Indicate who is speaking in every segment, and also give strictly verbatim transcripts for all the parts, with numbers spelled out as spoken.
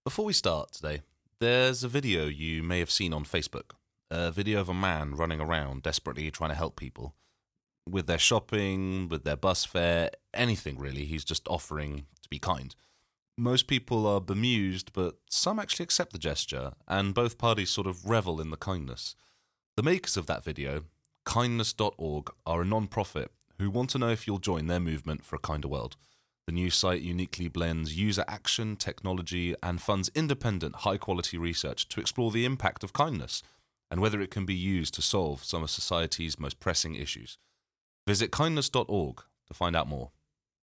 Speaker 1: Before we start today, there's a video you may have seen on Facebook. A video of a man running around desperately trying to help people with their shopping, with their bus fare, anything really. He's just offering to be kind. Most people are bemused, but some actually accept the gesture, and both parties sort of revel in the kindness. The makers of that video, kindness dot org, are a non-profit who want to know if you'll join their movement for a kinder world. The news site uniquely blends user action, technology, and funds independent, high-quality research to explore the impact of kindness and whether it can be used to solve some of society's most pressing issues. Visit kindness dot org to find out more.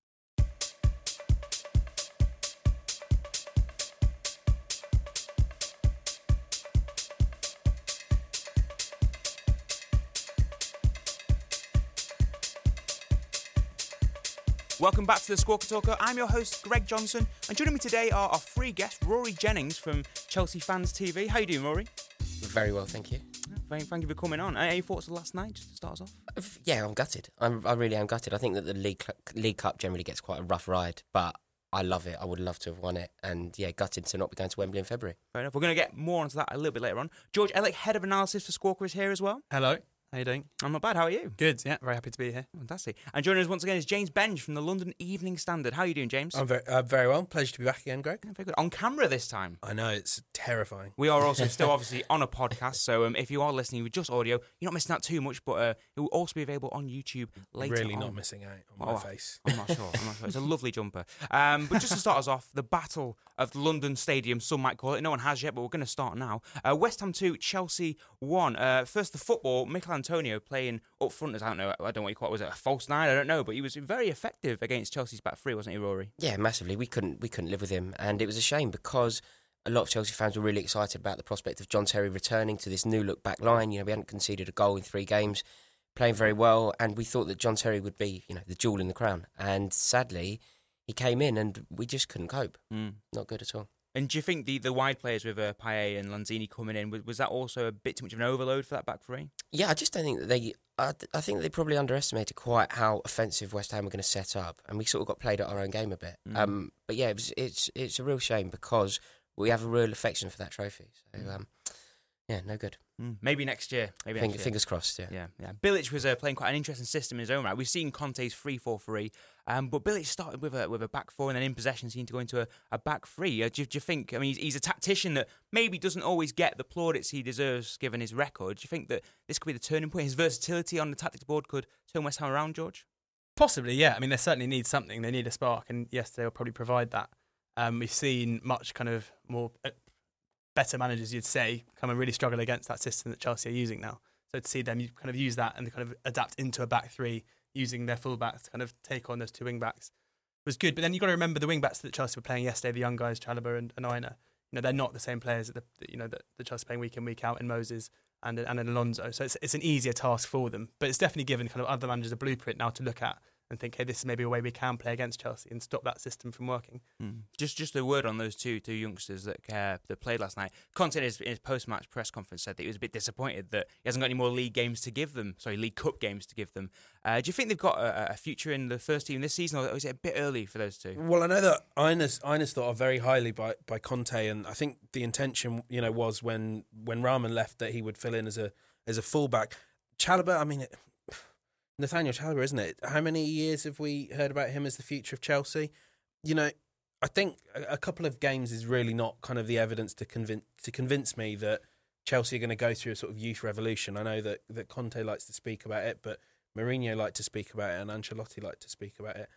Speaker 2: Welcome back to the Squawker Talker. I'm your host, Greg Johnson, and joining me today are our free guest, Rory Jennings from Chelsea Fans T V. How are you doing, Rory?
Speaker 3: Very well, thank you.
Speaker 2: Thank, thank you for coming on. Any thoughts of last night, just to start us off?
Speaker 3: Yeah, I'm gutted. I'm, I really am gutted. I think that the League League Cup generally gets quite a rough ride, but I love it. I would love to have won it, and yeah, gutted to not be going to Wembley in February.
Speaker 2: Fair enough. We're going to get more onto that a little bit later on. George Ellick, Head of Analysis for Squawker, is here as well.
Speaker 4: Hello. How you doing?
Speaker 2: I'm not bad. How are you?
Speaker 4: Good, yeah. Very happy to be here.
Speaker 2: Fantastic. And joining us once again is James Benge from the London Evening Standard. How are you doing, James?
Speaker 5: I'm very, uh, very well. Pleasure to be back again, Greg.
Speaker 2: Yeah, very good. On camera this time.
Speaker 5: I know, it's terrifying.
Speaker 2: We are also still obviously on a podcast, so um, if you are listening with just audio, you're not missing out too much, but uh, it will also be available on YouTube later
Speaker 5: Really
Speaker 2: on.
Speaker 5: not missing out on my
Speaker 2: Oh,
Speaker 5: face.
Speaker 2: I'm not sure. I'm not sure. It's a lovely jumper. Um, but just to start us off, the Battle of the London Stadium, some might call it. No one has yet, but we're going to start now. Uh, West Ham two, Chelsea one. Uh, first, the football, Mikel Antonio playing up front as, I don't know, I don't know what you call it. Was it a false nine? I don't know, but he was very effective against Chelsea's back three, wasn't he, Rory?
Speaker 3: Yeah, massively. We couldn't we couldn't live with him, and it was a shame because a lot of Chelsea fans were really excited about the prospect of John Terry returning to this new look back line. You know, we hadn't conceded a goal in three games, playing very well, and we thought that John Terry would be, you know, the jewel in the crown. And sadly, he came in, and we just couldn't cope.
Speaker 2: Mm.
Speaker 3: Not good at all.
Speaker 2: And do you think the, the wide players with uh, Payet and Lanzini coming in, was, was that also a bit too much of an overload for that back three?
Speaker 3: Yeah, I just don't think that they. I, I think they probably underestimated quite how offensive West Ham were going to set up, and we sort of got played at our own game a bit.
Speaker 2: Mm.
Speaker 3: Um, but yeah, it was, it's it's a real shame because we have a real affection for that trophy. So um, yeah, no good.
Speaker 2: Mm. Maybe next year. Maybe
Speaker 3: Fing,
Speaker 2: next year.
Speaker 3: Fingers crossed. Yeah.
Speaker 2: Yeah, yeah. Bilic was uh, playing quite an interesting system in his own right. We've seen Conte's three four three, um, but Bilic started with a with a back four and then in possession seemed to go into a, a back three. Uh, do, you, do you think, I mean, he's, he's a tactician that maybe doesn't always get the plaudits he deserves given his record. Do you think that this could be the turning point? His versatility on the tactics board could turn West Ham around, George?
Speaker 4: Possibly, yeah. I mean, they certainly need something. They need a spark, and yes, they'll probably provide that. Um, we've seen much kind of more uh, better managers, you'd say, come and really struggle against that system that Chelsea are using now. So to see them kind of use that and kind of adapt into a back three, using their full backs to kind of take on those two wing backs was good. But then you've got to remember the wing backs that Chelsea were playing yesterday, the young guys, Chalobah and, and Aina. You know, they're not the same players that, the, that you know that the Chelsea playing week in, week out in Moses and and in Alonso. So it's it's an easier task for them. But it's definitely given kind of other managers a blueprint now to look at and think, hey, this is maybe a way we can play against Chelsea and stop that system from working.
Speaker 2: Mm. Just just a word on those two two youngsters that uh, that played last night. Conte in his, in his post-match press conference said that he was a bit disappointed that he hasn't got any more league games to give them, sorry, League Cup games to give them. Uh, do you think they've got a, a future in the first team this season, or is it a bit early for those two?
Speaker 5: Well, I know that Ines, Ines thought of very highly by, by Conte, and I think the intention, you know, was when when Rahman left that he would fill in as a as a fullback. Chalobah, I mean, it, Nathaniel Chalobah, isn't it? How many years have we heard about him as the future of Chelsea? You know, I think a, a couple of games is really not kind of the evidence to convince to convince me that Chelsea are going to go through a sort of youth revolution. I know that, that Conte likes to speak about it, but Mourinho liked to speak about it, and Ancelotti liked to speak about it.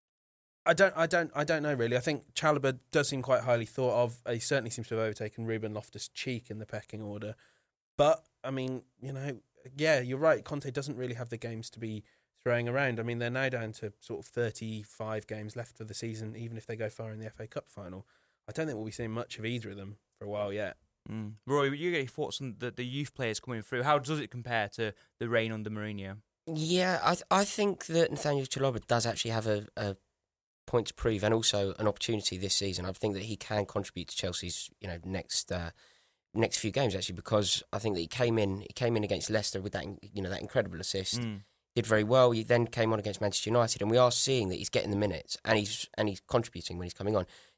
Speaker 5: I don't, I don't, I don't know really. I think Chalobah does seem quite highly thought of. He certainly seems to have overtaken Ruben Loftus-Cheek in the pecking order. But I mean, you know, yeah, you're right. Conte doesn't really have the games to be throwing around. I mean, they're now down to sort of thirty-five games left for the season, even if they go far in the F A Cup final. I don't think we'll be seeing much of either of them for a while yet.
Speaker 2: Mm. Roy, you get any thoughts on the, the youth players coming through? How does it compare to the reign under Mourinho?
Speaker 3: Yeah, I th- I think that Nathaniel Chalobah does actually have a, a point to prove and also an opportunity this season. I think that he can contribute to Chelsea's, you know, next uh, next few games actually, because I think that he came in he came in against Leicester with that, you know, that incredible assist.
Speaker 2: Mm.
Speaker 3: Did very well. He then came on against Manchester United, and we are seeing that he's getting the minutes and he's and he's contributing when he's coming on.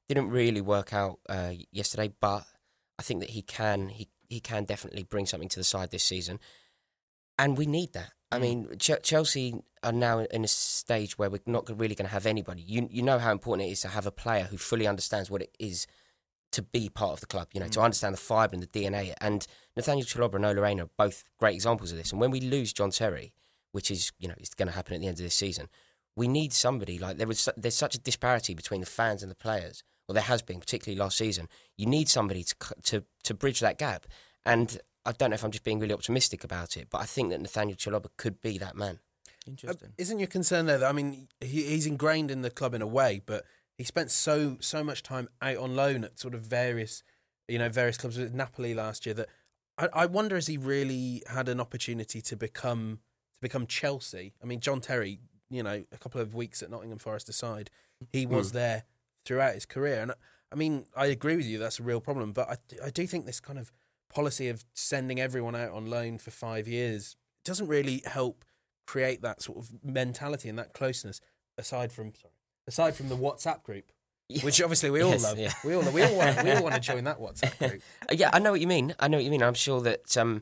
Speaker 3: Didn't really work out uh, yesterday, but I think that he can he he can definitely bring something to the side this season, and we need that. I mean, Ch- Chelsea are now in a stage where we're not really going to have anybody. You you know how important it is to have a player who fully understands what it is to be part of the club, you know, mm. to understand the fibre and the D N A. And Nathaniel Chalobah and Ola Aina are both great examples of this. And when we lose John Terry, which is, you know, it's going to happen at the end of this season, we need somebody. Like there was, there's such a disparity between the fans and the players. Well, there has been, particularly last season. You need somebody to to to bridge that gap. And I don't know if I'm just being really optimistic about it, but I think that Nathaniel Chalobah could be that man.
Speaker 2: Interesting.
Speaker 5: Uh, isn't your concern there that, I mean, he, he's ingrained in the club in a way, but he spent so so much time out on loan at sort of various, you know, various clubs with Napoli last year that I, I wonder has he really had an opportunity to become to become Chelsea? I mean, John Terry, you know, a couple of weeks at Nottingham Forest aside, he was mm. there throughout his career, and I mean, I agree with you, that's a real problem. But I I do think this kind of policy of sending everyone out on loan for five years doesn't really help create that sort of mentality and that closeness. Aside from sorry. Aside from the WhatsApp group, yeah. which obviously we all yes, love, yeah. we all we all want we all want to join that WhatsApp group.
Speaker 3: Yeah, I know what you mean. I know what you mean. I'm sure that um,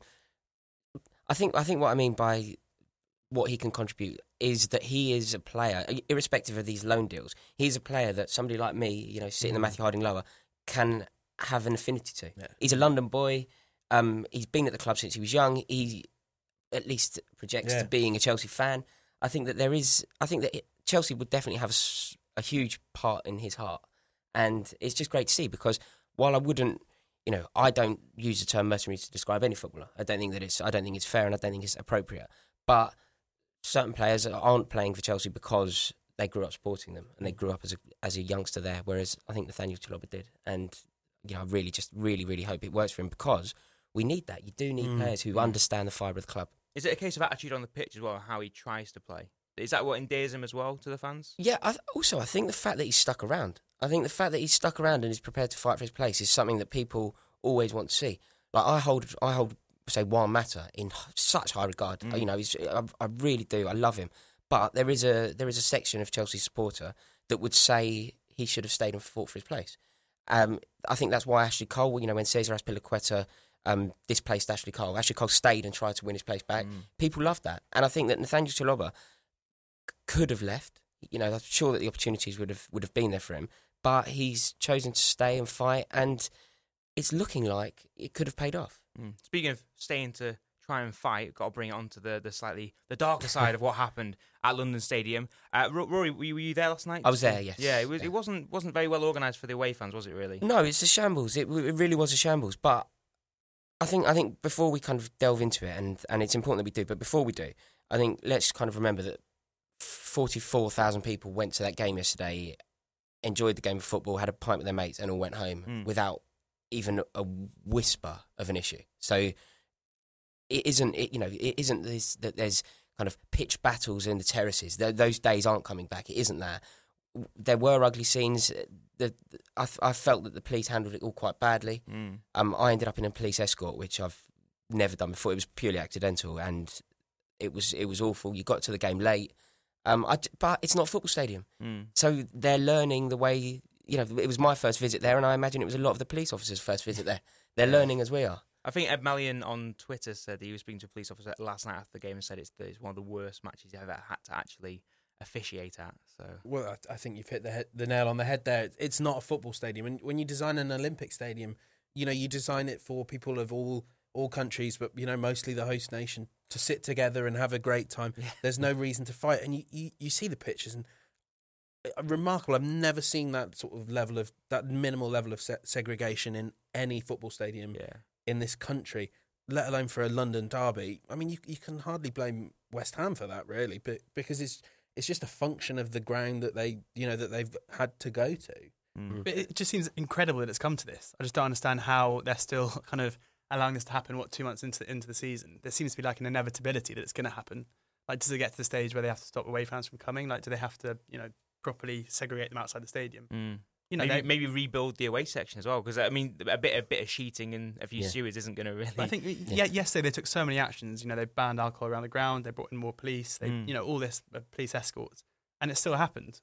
Speaker 3: I think I think what I mean by what he can contribute is that he is a player, irrespective of these loan deals. He's a player that somebody like me, you know, sitting mm. the Matthew Harding lower, can have an affinity to. Yeah. He's a London boy. Um, he's been at the club since he was young. He at least projects yeah. to being a Chelsea fan. I think that there is. I think that. It, Chelsea would definitely have a, a huge part in his heart. And it's just great to see, because while I wouldn't, you know, I don't use the term mercenary to describe any footballer. I don't think that it's, I don't think it's fair and I don't think it's appropriate. But certain players aren't playing for Chelsea because they grew up supporting them and they grew up as a, as a youngster there, whereas I think Nathaniel Chalobah did. And, you know, I really just really, really hope it works for him, because we need that. You do need mm. players who understand the fibre of the club.
Speaker 2: Is it a case of attitude on the pitch as well, how he tries to play? Is that what endears him as well to the fans?
Speaker 3: Yeah, I th- also I think the fact that he's stuck around. I think the fact that he's stuck around and is prepared to fight for his place is something that people always want to see. Like I hold, I hold, say, Juan Mata in such high regard. Mm. You know, he's, I, I really do. I love him. But there is a there is a section of Chelsea supporter that would say he should have stayed and fought for his place. Um, I think that's why Ashley Cole, you know, when Cesar Azpilicueta um, displaced Ashley Cole, Ashley Cole stayed and tried to win his place back. Mm. People loved that, and I think that Nathaniel Chalobah could have left. You know, I'm sure that the opportunities would have would have been there for him, but he's chosen to stay and fight, and it's looking like it could have paid off.
Speaker 2: Mm. Speaking of staying to try and fight, got to bring it on to the, the slightly the darker side of what happened at London Stadium. Uh, Rory, were you, were you there last night?
Speaker 3: I was there. Yes.
Speaker 2: Yeah, it was.
Speaker 3: Yeah.
Speaker 2: It wasn't wasn't very well organised for the away fans, was it? Really?
Speaker 3: No, it's a shambles. It, it really was a shambles. But I think I think before we kind of delve into it, and and it's important that we do. But before we do, I think let's kind of remember that forty-four thousand people went to that game yesterday, enjoyed the game of football, had a pint with their mates, and all went home mm. without even a whisper of an issue. So it isn't, it, you know, it isn't this, that there's kind of pitch battles in the terraces. Th- those days aren't coming back. It isn't that. There were ugly scenes. The, the, I, I felt that the police handled it all quite badly. Mm. Um, I ended up in a police escort, which I've never done before. It was purely accidental, and it was it was awful. You got to the game late. Um, I, but it's not a football stadium. Mm. So they're learning the way, you know, it was my first visit there, and I imagine it was a lot of the police officers' first visit there. They're learning as we are.
Speaker 2: I think Ed Mallion on Twitter said he was speaking to a police officer last night after the game and said it's, the, it's one of the worst matches he's ever had to actually officiate at. So,
Speaker 5: well, I, I think you've hit the, head, the nail on the head there. It's not a football stadium. And when you design an Olympic stadium, you know, you design it for people of all all countries, but, you know, mostly the host nation, to sit together and have a great time. Yeah. There's no reason to fight. And you, you, you see the pictures, and remarkable. I've never seen that sort of level of, that minimal level of se- segregation in any football stadium yeah. in this country, let alone for a London derby. I mean, you you can hardly blame West Ham for that, really, but because it's it's just a function of the ground that they, you know, that they've had to go to.
Speaker 4: Mm. But it just seems incredible that it's come to this. I just don't understand how they're still kind of allowing this to happen, what, two months into into the season? There seems to be like an inevitability that it's going to happen. Like, does it get to the stage where they have to stop away fans from coming? Like, do they have to, you know, properly segregate them outside the stadium?
Speaker 2: Mm. You know, maybe, maybe rebuild the away section as well, because I mean, a bit a bit of sheeting and a few yeah. stewards isn't going to really.
Speaker 4: But I think yeah. yesterday they took so many actions. You know, they banned alcohol around the ground. They brought in more police. They, mm. you know, all this uh, police escorts, and it still happened.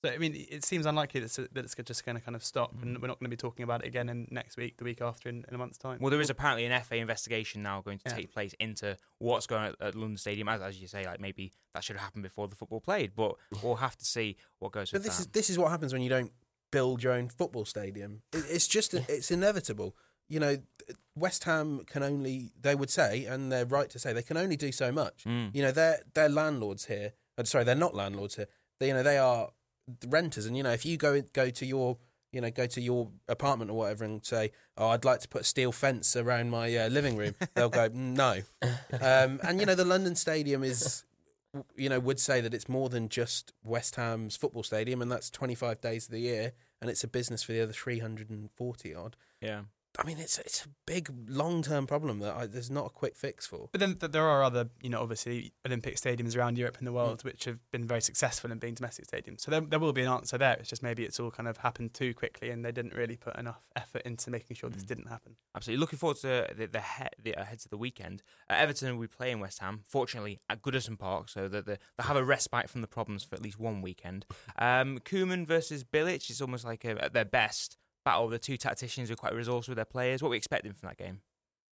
Speaker 4: But I mean, it seems unlikely that it's, that it's just going to kind of stop,
Speaker 2: Mm.
Speaker 4: and we're not going to be talking about it again in next week, the week after, in, in a month's time.
Speaker 2: Well, there is apparently an F A investigation now going to
Speaker 4: Yeah.
Speaker 2: take place into what's going on at, at London Stadium. As, as you say, like maybe that should have happened before the football played, but we'll have to see what goes
Speaker 5: But
Speaker 2: with
Speaker 5: this
Speaker 2: that.
Speaker 5: is this is what happens when you don't build your own football stadium. It, it's just it's inevitable. You know, West Ham can only, they would say, and they're right to say, they can only do so much.
Speaker 2: Mm.
Speaker 5: You know, they're they're landlords here. Uh, sorry, they're not landlords here. They, you know, they are the renters. And you know, if you go go to your you know go to your apartment or whatever and say, "Oh, I'd like to put a steel fence around my uh, living room," they'll go, "No." Um, and you know, the London Stadium is, you know, would say that it's more than just West Ham's football stadium, and that's twenty-five days of the year, and it's a business for the other three hundred forty odd.
Speaker 2: Yeah.
Speaker 5: I mean, it's it's a big long term problem that I, there's not a quick fix for.
Speaker 4: But then th- there are other, you know, obviously Olympic stadiums around Europe and the world which have been very successful in being domestic stadiums. So there, there will be an answer there. It's just maybe it's all kind of happened too quickly, and they didn't really put enough effort into making sure this
Speaker 2: Mm.
Speaker 4: didn't happen.
Speaker 2: Absolutely. Looking forward to the, the, he- the uh, heads of the weekend. Uh, Everton will be playing West Ham, fortunately, at Goodison Park, so that the, they'll have a respite from the problems for at least one weekend. Um, Koeman versus Bilic is almost like a, at their best battle. The two tacticians are quite resourceful with their players. What are we expecting from that game?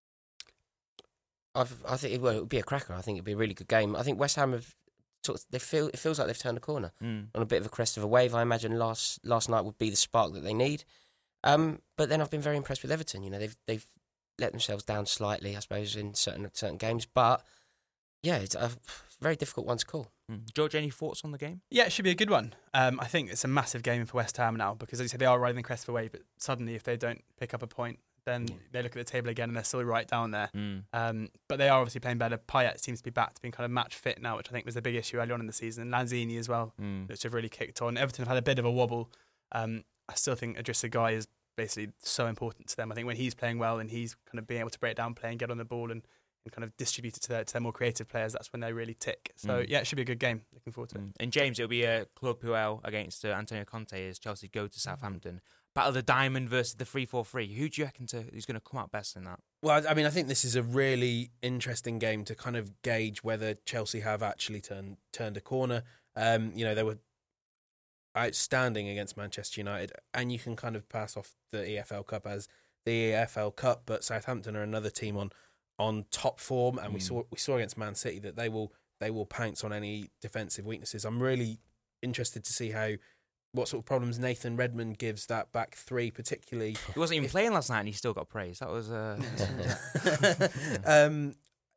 Speaker 3: I've, I think it, well, it would be a cracker. I think it'd be a really good game. I think West Ham have sort of, they feel it feels like they've turned a corner
Speaker 2: Mm.
Speaker 3: on a bit of a crest of a wave. I imagine last last night would be the spark that they need. Um, but then I've been very impressed with Everton. You know, they've they've let themselves down slightly, I suppose, in certain certain games. But yeah, it's a very difficult one to call.
Speaker 2: Mm. George, any thoughts on the game?
Speaker 4: Yeah, it should be a good one. Um, I think it's a massive game for West Ham now because, as you said, they are riding the crest of a wave. But suddenly, if they don't pick up a point, then
Speaker 3: Yeah.
Speaker 4: they look at the table again and they're still right down there.
Speaker 2: Mm.
Speaker 4: Um, but they are obviously playing better. Payet seems to be back to being kind of match fit now, which I think was the big issue early on in the season. And Lanzini as well,
Speaker 2: Mm.
Speaker 4: which have really kicked on. Everton have had a bit of a wobble. Um, I still think Idrissa Gueye is basically so important to them. I think when he's playing well and he's kind of being able to break down play and get on the ball and, and kind of distribute it to their, to their more creative players, that's when they really tick. So
Speaker 2: Mm.
Speaker 4: yeah, it should be a good game. Looking forward to it.
Speaker 2: Mm. And James, it'll be a Club Puel against uh, Antonio Conte as Chelsea go to Southampton. Battle of the Diamond versus the three four three. Who do you reckon to, who's going to come out best in that?
Speaker 5: Well, I mean, I think this is a really interesting game to kind of gauge whether Chelsea have actually turned turned a corner. Um, you know, they were outstanding against Manchester United, and you can kind of pass off the E F L Cup as the E F L Cup, but Southampton are another team on on top form, and we
Speaker 2: Mm.
Speaker 5: saw we saw against Man City that they will they will pounce on any defensive weaknesses. I'm really interested to see how what sort of problems Nathan Redmond gives that back three, particularly.
Speaker 2: He wasn't even
Speaker 5: If-
Speaker 2: playing last night and he still got praise. That was... Uh,
Speaker 5: um,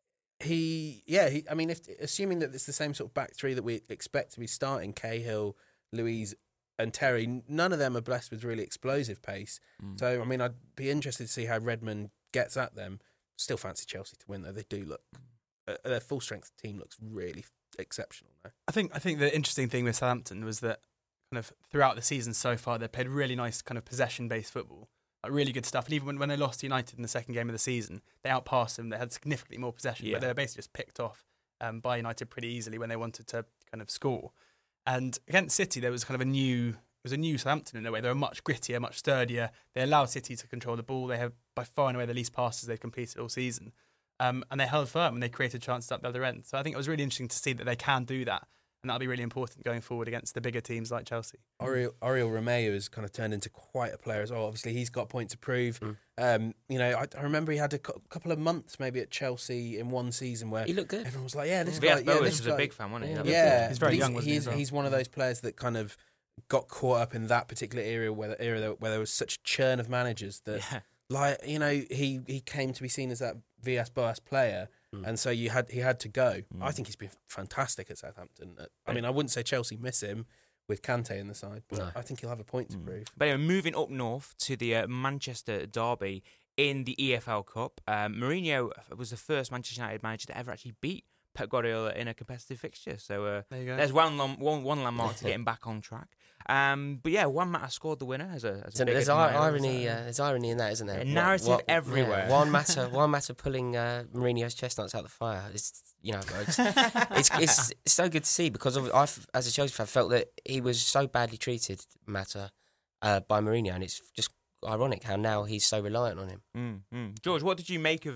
Speaker 5: he, yeah, he, I mean, if assuming that it's the same sort of back three that we expect to be starting, Cahill, Louise, and Terry, n- none of them are blessed with really explosive pace.
Speaker 2: Mm.
Speaker 5: So, I mean, I'd be interested to see how Redmond gets at them. Still fancy Chelsea to win, though. They do look, uh, their full strength team looks really exceptional now.
Speaker 4: I think I think the interesting thing with Southampton was that kind of throughout the season so far they played really nice kind of possession based football, like really good stuff. And even when, when they lost to United in the second game of the season, they outpassed them. They had significantly more possession,
Speaker 2: Yeah.
Speaker 4: but they were basically just picked off um, by United pretty easily when they wanted to kind of score. And against City, there was kind of a new it was a new Southampton in a way. They were much grittier, much sturdier. They allowed City to control the ball. They have by far and away the least passes they've completed all season. Um, and they held firm and they created chances up the other end. So I think it was really interesting to see that they can do that. And that'll be really important going forward against the bigger teams like Chelsea.
Speaker 5: Oriol, Oriol Romeu has kind of turned into quite a player as well. Obviously, he's got a point to prove.
Speaker 3: Mm.
Speaker 5: Um, you know, I, I remember he had a cou- couple of months maybe at Chelsea in one season where
Speaker 3: He looked good.
Speaker 5: everyone was like, "Yeah, this
Speaker 2: Vias
Speaker 5: guy." Yeah,
Speaker 2: Boas
Speaker 5: this
Speaker 2: was
Speaker 5: guy.
Speaker 2: a big fan, wasn't he?
Speaker 3: Yeah.
Speaker 2: That was
Speaker 5: Yeah,
Speaker 2: good.
Speaker 4: He's very
Speaker 5: but
Speaker 4: young, wasn't he,
Speaker 5: he's,
Speaker 4: as well?
Speaker 5: he's one of those players that kind of got caught up in that particular era where era there- where there was such a churn of managers that,
Speaker 2: Yeah.
Speaker 5: like, you know, he he came to be seen as that Vias Boas player,
Speaker 3: Mm.
Speaker 5: and so you had he had to go.
Speaker 2: Mm.
Speaker 5: I think he's been fantastic at Southampton. I mean, I wouldn't say Chelsea miss him with Kante in the side, but
Speaker 3: No.
Speaker 5: I think he'll have a point to
Speaker 2: Mm.
Speaker 5: prove.
Speaker 2: But anyway, moving up north to the uh, Manchester derby in the E F L Cup, um, Mourinho was the first Manchester United manager to ever actually beat Pep Guardiola in a competitive fixture. So uh,
Speaker 4: There you go.
Speaker 2: there's one, lam- one one landmark to getting back on track. Um, but yeah, Juan Mata scored the winner as a, as a
Speaker 3: So
Speaker 2: big
Speaker 3: there's
Speaker 2: admirer
Speaker 3: ir-
Speaker 2: of
Speaker 3: irony.
Speaker 2: that.
Speaker 3: Uh, there's irony in that, isn't there?
Speaker 2: A narrative everywhere.
Speaker 3: Yeah, one matter. One matter pulling uh, Mourinho's chestnuts out the fire. It's you know, it's it's, it's, it's so good to see because of, I, as a Chelsea fan, felt that he was so badly treated, Matter, uh, by Mourinho, and it's just ironic how now he's so reliant on him.
Speaker 2: Mm, mm. George, what did you make of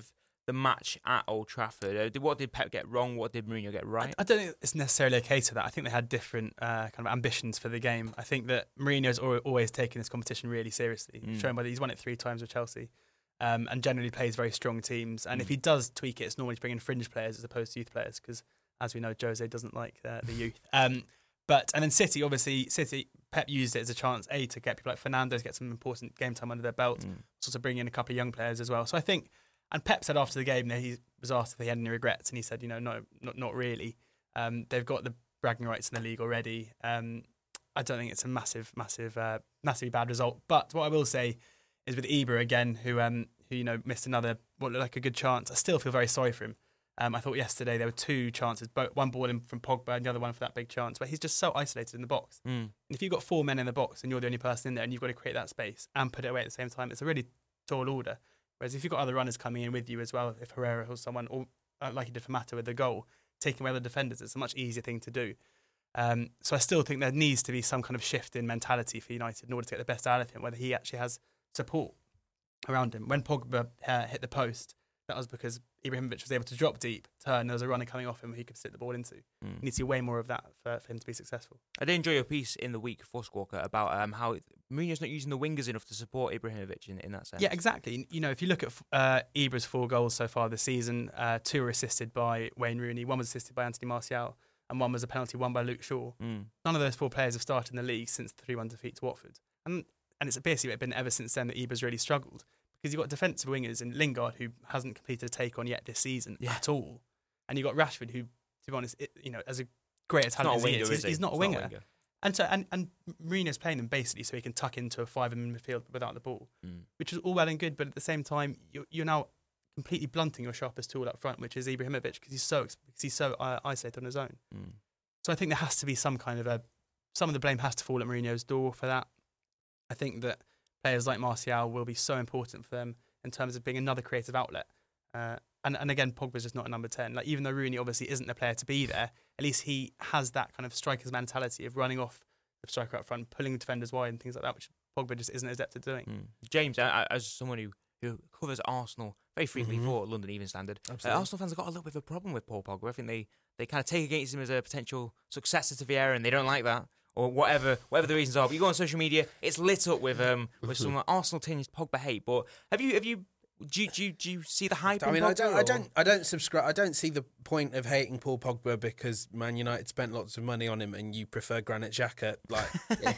Speaker 2: the match at Old Trafford? Uh, did, what did Pep get wrong? What did Mourinho get right?
Speaker 4: I, I don't think it's necessarily a case of that. I think they had different uh, kind of ambitions for the game. I think that Mourinho's al- always taken this competition really seriously,
Speaker 2: Mm.
Speaker 4: shown by that he's won it three times with Chelsea, um, and generally plays very strong teams. And if he does tweak it, it's normally to bring in fringe players as opposed to youth players, because as we know, Jose doesn't like uh, the youth. Um, but and then City, obviously, City Pep used it as a chance a to get people like Fernandes, get some important game time under their belt,
Speaker 2: Mm.
Speaker 4: also bring in a couple of young players as well. So I think. And Pep said after the game that he was asked if he had any regrets, and he said, you know, no, not not really. Um, they've got the bragging rights in the league already. Um, I don't think it's a massive, massive, uh, massively bad result. But what I will say is with Ibra again, who um, who you know missed another what looked like a good chance. I still feel very sorry for him. Um, I thought yesterday there were two chances, both, one ball in from Pogba and the other one for that big chance, but he's just so isolated in the box.
Speaker 2: Mm.
Speaker 4: And if you've got four men in the box and you're the only person in there, and you've got to create that space and put it away at the same time, it's a really tall order. Whereas if you've got other runners coming in with you as well, if Herrera or someone, or uh, like he did for Mata with the goal, taking away the defenders, it's a much easier thing to do. Um, so I still think there needs to be some kind of shift in mentality for United in order to get the best out of him, whether he actually has support around him. When Pogba uh, hit the post, that was because Ibrahimovic was able to drop deep, turn, there was a runner coming off him who he could sit the ball into.
Speaker 2: Mm.
Speaker 4: You need to see way more of that for, for him to be successful.
Speaker 2: I did enjoy your piece in the week for Squawker about um, how Mourinho's not using the wingers enough to support Ibrahimovic in, in that sense.
Speaker 4: Yeah, exactly. You know, if you look at uh, Ibra's four goals so far this season, uh, two were assisted by Wayne Rooney, one was assisted by Anthony Martial, and one was a penalty won by Luke Shaw.
Speaker 2: Mm.
Speaker 4: None of those four players have started in the league since the three one defeat to Watford. And and it's basically been ever since then that Ibra's really struggled. Because you've got defensive wingers in Lingard, who hasn't completed a take on yet this season
Speaker 2: Yeah.
Speaker 4: at all. And you've got Rashford, who, to be honest, it, you know, as a great a
Speaker 2: He's
Speaker 4: talent
Speaker 2: not a
Speaker 4: as he
Speaker 2: winger,
Speaker 4: is,
Speaker 2: is
Speaker 4: he's,
Speaker 2: he?
Speaker 4: he's not a
Speaker 2: He's
Speaker 4: winger. And so and, and Mourinho's playing them basically so he can tuck into a five in midfield without the ball,
Speaker 2: Mm.
Speaker 4: which is all well and good. But at the same time, you're, you're now completely blunting your sharpest tool up front, which is Ibrahimovic, because he's so because he's so uh, isolated on his own.
Speaker 2: Mm.
Speaker 4: So I think there has to be some kind of a some of the blame has to fall at Mourinho's door for that. I think that players like Martial will be so important for them in terms of being another creative outlet. Uh, and, and again, Pogba's just not a number ten. Like, even though Rooney obviously isn't the player to be there, at least he has that kind of striker's mentality of running off the striker up front, pulling the defenders wide and things like that, which Pogba just isn't adept at doing.
Speaker 2: Mm. James, uh, as someone who, who covers Arsenal very frequently
Speaker 5: Mhm.
Speaker 2: for London Evening Standard, uh,
Speaker 5: Absolutely.
Speaker 2: Arsenal fans have got a little bit of a problem with Paul Pogba. I think they, they kind of take against him as a potential successor to Vieira, and they don't like that. Or whatever, whatever the reasons are. But you go on social media, it's lit up with um with some Arsenal tinged Pogba hate. But have you have you do you, do you, do you see the hype?
Speaker 5: I
Speaker 2: on
Speaker 5: mean,
Speaker 2: Pogba,
Speaker 5: I don't,
Speaker 2: or-
Speaker 5: I don't, I don't subscribe. I don't see the point of hating Paul Pogba because Man United spent lots of money on him, and you prefer Granit Xhaka. Like,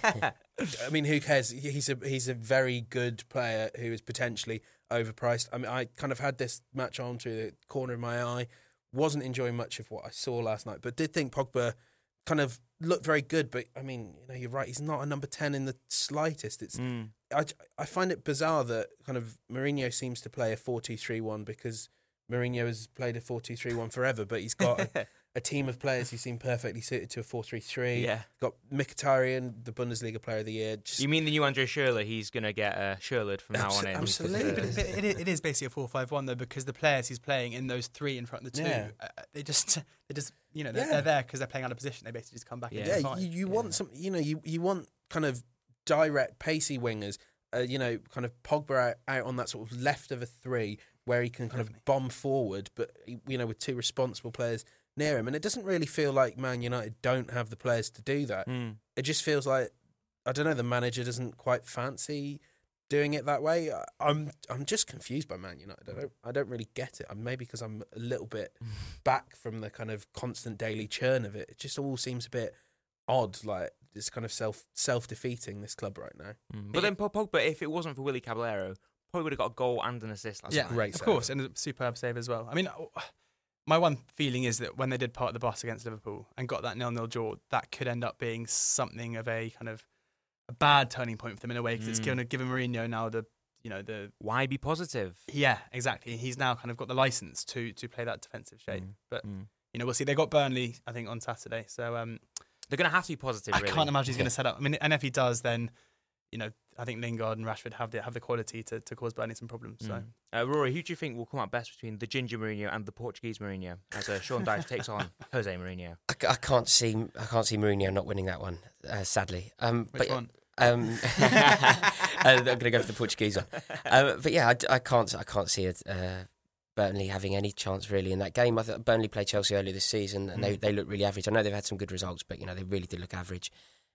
Speaker 5: I mean, who cares? He's a he's a very good player who is potentially overpriced. I mean, I kind of had this match on to the corner of my eye. Wasn't enjoying much of what I saw last night, but did think Pogba kind of looked very good. But I mean, you know, you're right. He's not a number ten in the slightest. It's
Speaker 2: Mm.
Speaker 5: I, I find it bizarre that kind of Mourinho seems to play a four two three one because Mourinho has played a four two three one forever, but he's got a, a team of players who seem perfectly suited to a four three three.
Speaker 2: Yeah.
Speaker 5: Got Mkhitaryan, the Bundesliga Player of the Year. Just,
Speaker 2: You mean the new Andre Schürrle? He's going to get uh, Schürrle'd from now
Speaker 5: Abso-
Speaker 2: on in.
Speaker 5: absolutely.
Speaker 4: But it, it, it is basically a four five one though, because the players he's playing in those three in front of the two,
Speaker 5: Yeah.
Speaker 4: uh, they just, they just, you know, they're,
Speaker 5: Yeah.
Speaker 4: they're there because they're playing out of position. They basically just come back.
Speaker 2: Yeah.
Speaker 4: into
Speaker 5: yeah,
Speaker 4: the five.
Speaker 5: you, you
Speaker 2: Yeah.
Speaker 5: want some, you know, you, you want kind of direct, pacey wingers. Uh, you know, kind of Pogba out, out on that sort of left of a three where he can kind of bomb forward, but you know, with two responsible players near him. And it doesn't really feel like Man United don't have the players to do that.
Speaker 2: Mm.
Speaker 5: It just feels like, I don't know, the manager doesn't quite fancy doing it that way. I- I'm I'm just confused by Man United. I don't I don't really get it. I'm, maybe because I'm a little bit back from the kind of constant daily churn of it. It just all seems a bit odd, like it's kind of self self defeating, this club right now.
Speaker 2: Mm. But then Paul Pogba, if it wasn't for Willy Caballero, probably would have got a goal and an assist last
Speaker 4: Yeah,
Speaker 2: night.
Speaker 5: Great
Speaker 4: of
Speaker 5: save.
Speaker 4: course, and a superb save as well. I mean, uh, my one feeling is that when they did part the bus against Liverpool and got that nil nil draw, that could end up being something of a kind of a bad turning point for them in a way, because it's
Speaker 2: Mm.
Speaker 4: given given Mourinho now the you know the
Speaker 2: Why be positive?
Speaker 4: yeah exactly. He's now kind of got the license to to play that defensive shape.
Speaker 2: Mm.
Speaker 4: But
Speaker 2: Mm.
Speaker 4: you know, we'll see. They got Burnley, I think, on Saturday, so um,
Speaker 2: They're going to have to be positive.
Speaker 4: I
Speaker 2: really.
Speaker 4: can't imagine he's going to set up. I mean, and if he does, then you know, I think Lingard and Rashford have the have the quality to, to cause Burnley some problems. So.
Speaker 2: Mm. Uh, Rory, who do you think will come out best between the Ginger Mourinho and the Portuguese Mourinho as uh, Sean Dyche takes on Jose Mourinho?
Speaker 3: I, c- I can't see I can't see Mourinho not winning that one, uh, sadly. Um,
Speaker 4: Which
Speaker 3: but,
Speaker 4: one?
Speaker 3: Um, uh, I'm going to go for the Portuguese one. Um, but yeah, I, d- I can't I can't see it. Uh, Burnley having any chance really in that game. I thought Burnley played Chelsea earlier this season, and mm. they they look really average. I know they've had some good results, but you know they really did look average.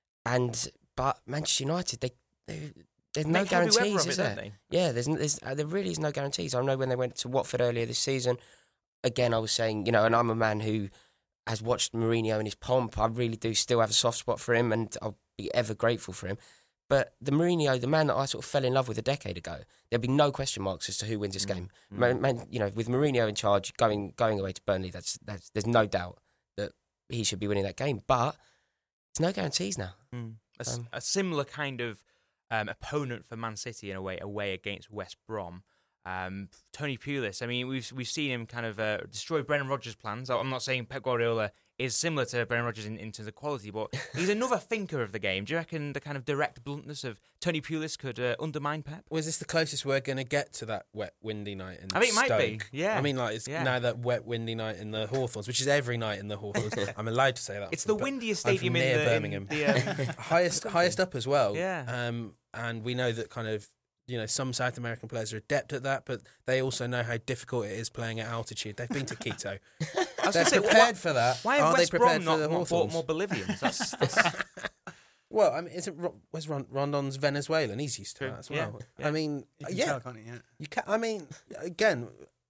Speaker 3: And but Manchester United, they, they there's no guarantees, is there? Yeah, there's, there's uh, there really is no guarantees. I know when they went to Watford earlier this season, again I was saying, you know, and I'm a man who has watched Mourinho in his pomp. I really do still have a soft spot for him, and I'll be ever grateful for him. But the Mourinho, the man that I sort of fell in love with a decade ago, there'd be no question marks as to who wins this mm. game. Mm. Man, man, you know, with Mourinho in charge, going going away to Burnley, that's that's there's no doubt that he should be winning that game. But there's no guarantees now.
Speaker 2: Mm. A, um, a similar kind of um, opponent for Man City in a way, away against West Brom. Um, Tony Pulis, I mean, we've we've seen him kind of uh, destroy Brendan Rodgers' plans. I'm not saying Pep Guardiola is similar to Brendan Rodgers in, in terms of quality, but he's another thinker of the game. Do you reckon the kind of direct bluntness of Tony Pulis could uh, undermine Pep?
Speaker 5: Was this the closest we're going to get to that wet, windy night in
Speaker 2: I think it
Speaker 5: Stoke?
Speaker 2: might be, yeah.
Speaker 5: I mean, like, it's
Speaker 2: yeah.
Speaker 5: now that wet, windy night in the Hawthorns, which is every night in the Hawthorns. I'm allowed to say that.
Speaker 2: It's the windiest stadium in the,
Speaker 5: Birmingham.
Speaker 2: In the um,
Speaker 5: highest, highest up as well.
Speaker 2: Yeah.
Speaker 5: Um, and we know that kind of, you know, some South American players are adept at that, but they also know how difficult it is playing at altitude. They've been to Quito. They're
Speaker 2: say,
Speaker 5: prepared
Speaker 2: why,
Speaker 5: for that.
Speaker 2: Why have
Speaker 5: are
Speaker 2: West
Speaker 5: they prepared
Speaker 2: Brom
Speaker 5: for the
Speaker 2: not, not
Speaker 5: Hawthorns?
Speaker 2: bought more Bolivians? That's, that's...
Speaker 5: Well, I mean, isn't where's Rondon's Venezuelan? He's used to
Speaker 2: True.
Speaker 5: that as well.
Speaker 2: Yeah, yeah.
Speaker 5: I mean,
Speaker 4: You can
Speaker 5: yeah,
Speaker 4: tell, can't you? Yeah.
Speaker 5: you can. I mean, again,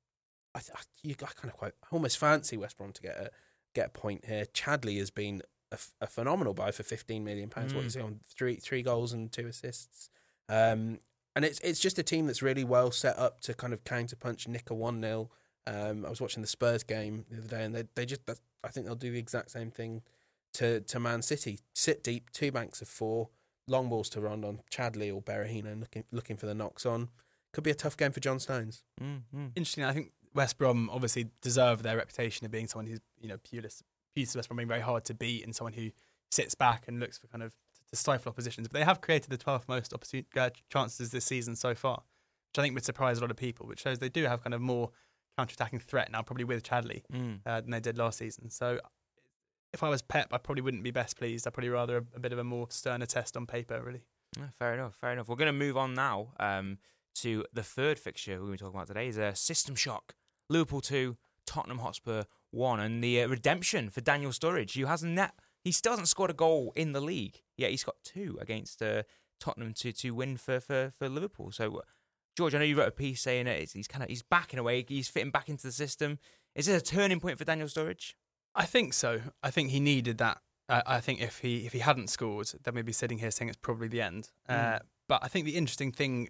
Speaker 5: I, I, you, I kind of quite I almost fancy West Brom to get a get a point here. Chadley has been a, a phenomenal buy for fifteen million pounds.
Speaker 2: Mm.
Speaker 5: What is he on? Three three goals and two assists. Um, and it's it's just a team that's really well set up to kind of counterpunch Nick a one nil. Um, I was watching the Spurs game the other day, and they they just I think they'll do the exact same thing to to Man City. Sit deep, two banks of four, long balls to Rondon, Chadley or Berahino looking looking for the knocks on. Could be a tough game for John Stones.
Speaker 2: Mm-hmm.
Speaker 4: Interesting. I think West Brom obviously deserve their reputation of being someone who's, you know, Pulis, Pulis West Brom being very hard to beat and someone who sits back and looks for kind of to stifle oppositions. But they have created the twelfth most opportun- uh, chances this season so far, which I think would surprise a lot of people, which shows they do have kind of more counter-attacking threat now, probably with Chadley,
Speaker 2: mm.
Speaker 4: uh, than they did last season. So if I was Pep, I probably wouldn't be best pleased. I'd probably rather a, a bit of a more sterner test on paper, really.
Speaker 2: Yeah, fair enough, fair enough. We're going to move on now um, to the third fixture we're going to be talking about today. Is a system shock. Liverpool two, Tottenham Hotspur one, and the uh, redemption for Daniel Sturridge, who hasn't net, he still hasn't scored a goal in the league, yet he's got two against uh, Tottenham to to win for, for, for Liverpool. So, George, I know you wrote a piece saying it. He's kind of he's back in a way. He's fitting back into the system. Is this a turning point for Daniel Sturridge?
Speaker 4: I think so. I think he needed that. Uh, I think if he if he hadn't scored, then we'd be sitting here saying it's probably the end.
Speaker 2: Mm.
Speaker 4: Uh, but I think the interesting thing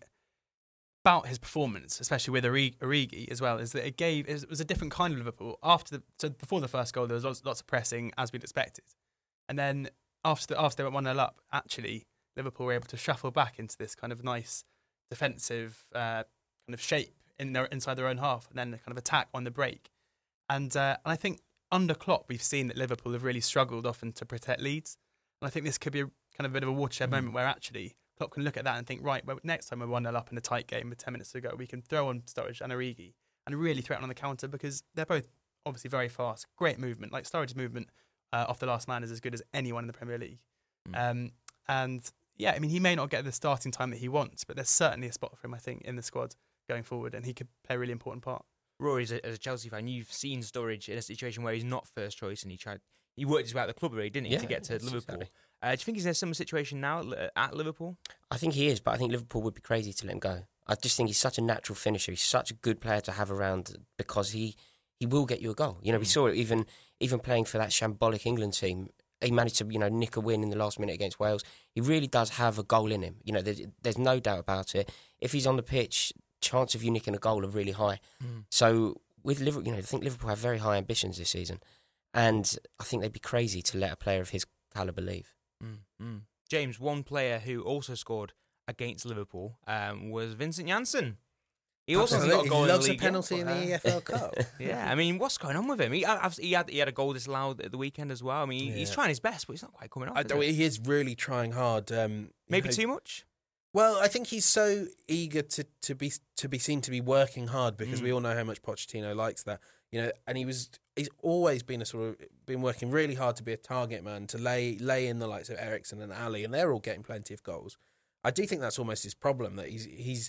Speaker 4: about his performance, especially with Origi, Origi as well, is that it gave it was a different kind of Liverpool. After the so before the first goal, there was lots, lots of pressing as we'd expected, and then after the, after they went one nil up, actually Liverpool were able to shuffle back into this kind of nice defensive uh, kind of shape in their inside their own half, and then kind of attack on the break. And uh, and I think under Klopp, we've seen that Liverpool have really struggled often to protect leads, and I think this could be a, kind of a bit of a watershed mm. moment where actually Klopp can look at that and think, right, well, next time we're one nil up in a tight game with ten minutes to go, we can throw on Sturridge and Origi and really threaten on the counter, because they're both obviously very fast, great movement. Like Sturridge's movement uh, off the last man is as good as anyone in the Premier League. Mm. Um, and yeah, I mean, he may not get the starting time that he wants, but there's certainly a spot for him, I think, in the squad going forward, and he could play a really important part.
Speaker 2: Rory, as a, as a Chelsea fan, you've seen Sturridge in a situation where he's not first choice, and he tried, he worked his way out of the club already, didn't he,
Speaker 3: Yeah,
Speaker 2: to get to Liverpool.
Speaker 3: exactly.
Speaker 2: Uh, do you think he's in a similar situation now at, at Liverpool?
Speaker 3: I think he is, but I think Liverpool would be crazy to let him go. I just think he's such a natural finisher. He's such a good player to have around, because he, he will get you a goal. You know, we saw it even even playing for that shambolic England team. He managed to, you know, nick a win in the last minute against Wales. He really does have a goal in him. You know, there's, there's no doubt about it. If he's on the pitch, chance of you nicking a goal are really high.
Speaker 2: Mm.
Speaker 3: So with Liverpool, you know, I think Liverpool have very high ambitions this season, and I think they'd be crazy to let a player of his calibre leave.
Speaker 2: Mm. Mm. James, one player who also scored against Liverpool um, was Vincent Janssen. He also hasn't got a goal
Speaker 5: he
Speaker 2: in the
Speaker 5: loves
Speaker 2: league
Speaker 5: a penalty
Speaker 2: yet,
Speaker 5: in
Speaker 2: but,
Speaker 5: the
Speaker 2: uh,
Speaker 5: E F L Cup.
Speaker 2: Yeah, I mean, what's going on with him? He, I've, he had he had a goal disallowed at the weekend as well. I mean,
Speaker 5: Yeah.
Speaker 2: he's trying his best, but he's not quite coming off.
Speaker 5: I
Speaker 2: is
Speaker 5: don't,
Speaker 2: it?
Speaker 5: he is really trying hard. Um, you
Speaker 2: Maybe
Speaker 5: know,
Speaker 2: too much.
Speaker 5: Well, I think he's so eager to, to be to be seen to be working hard, because
Speaker 2: Mm.
Speaker 5: we all know how much Pochettino likes that. You know, and he was he's always been a sort of been working really hard to be a target man, to lay lay in the likes of Eriksen and Ali, and they're all getting plenty of goals. I do think that's almost his problem, that he's he's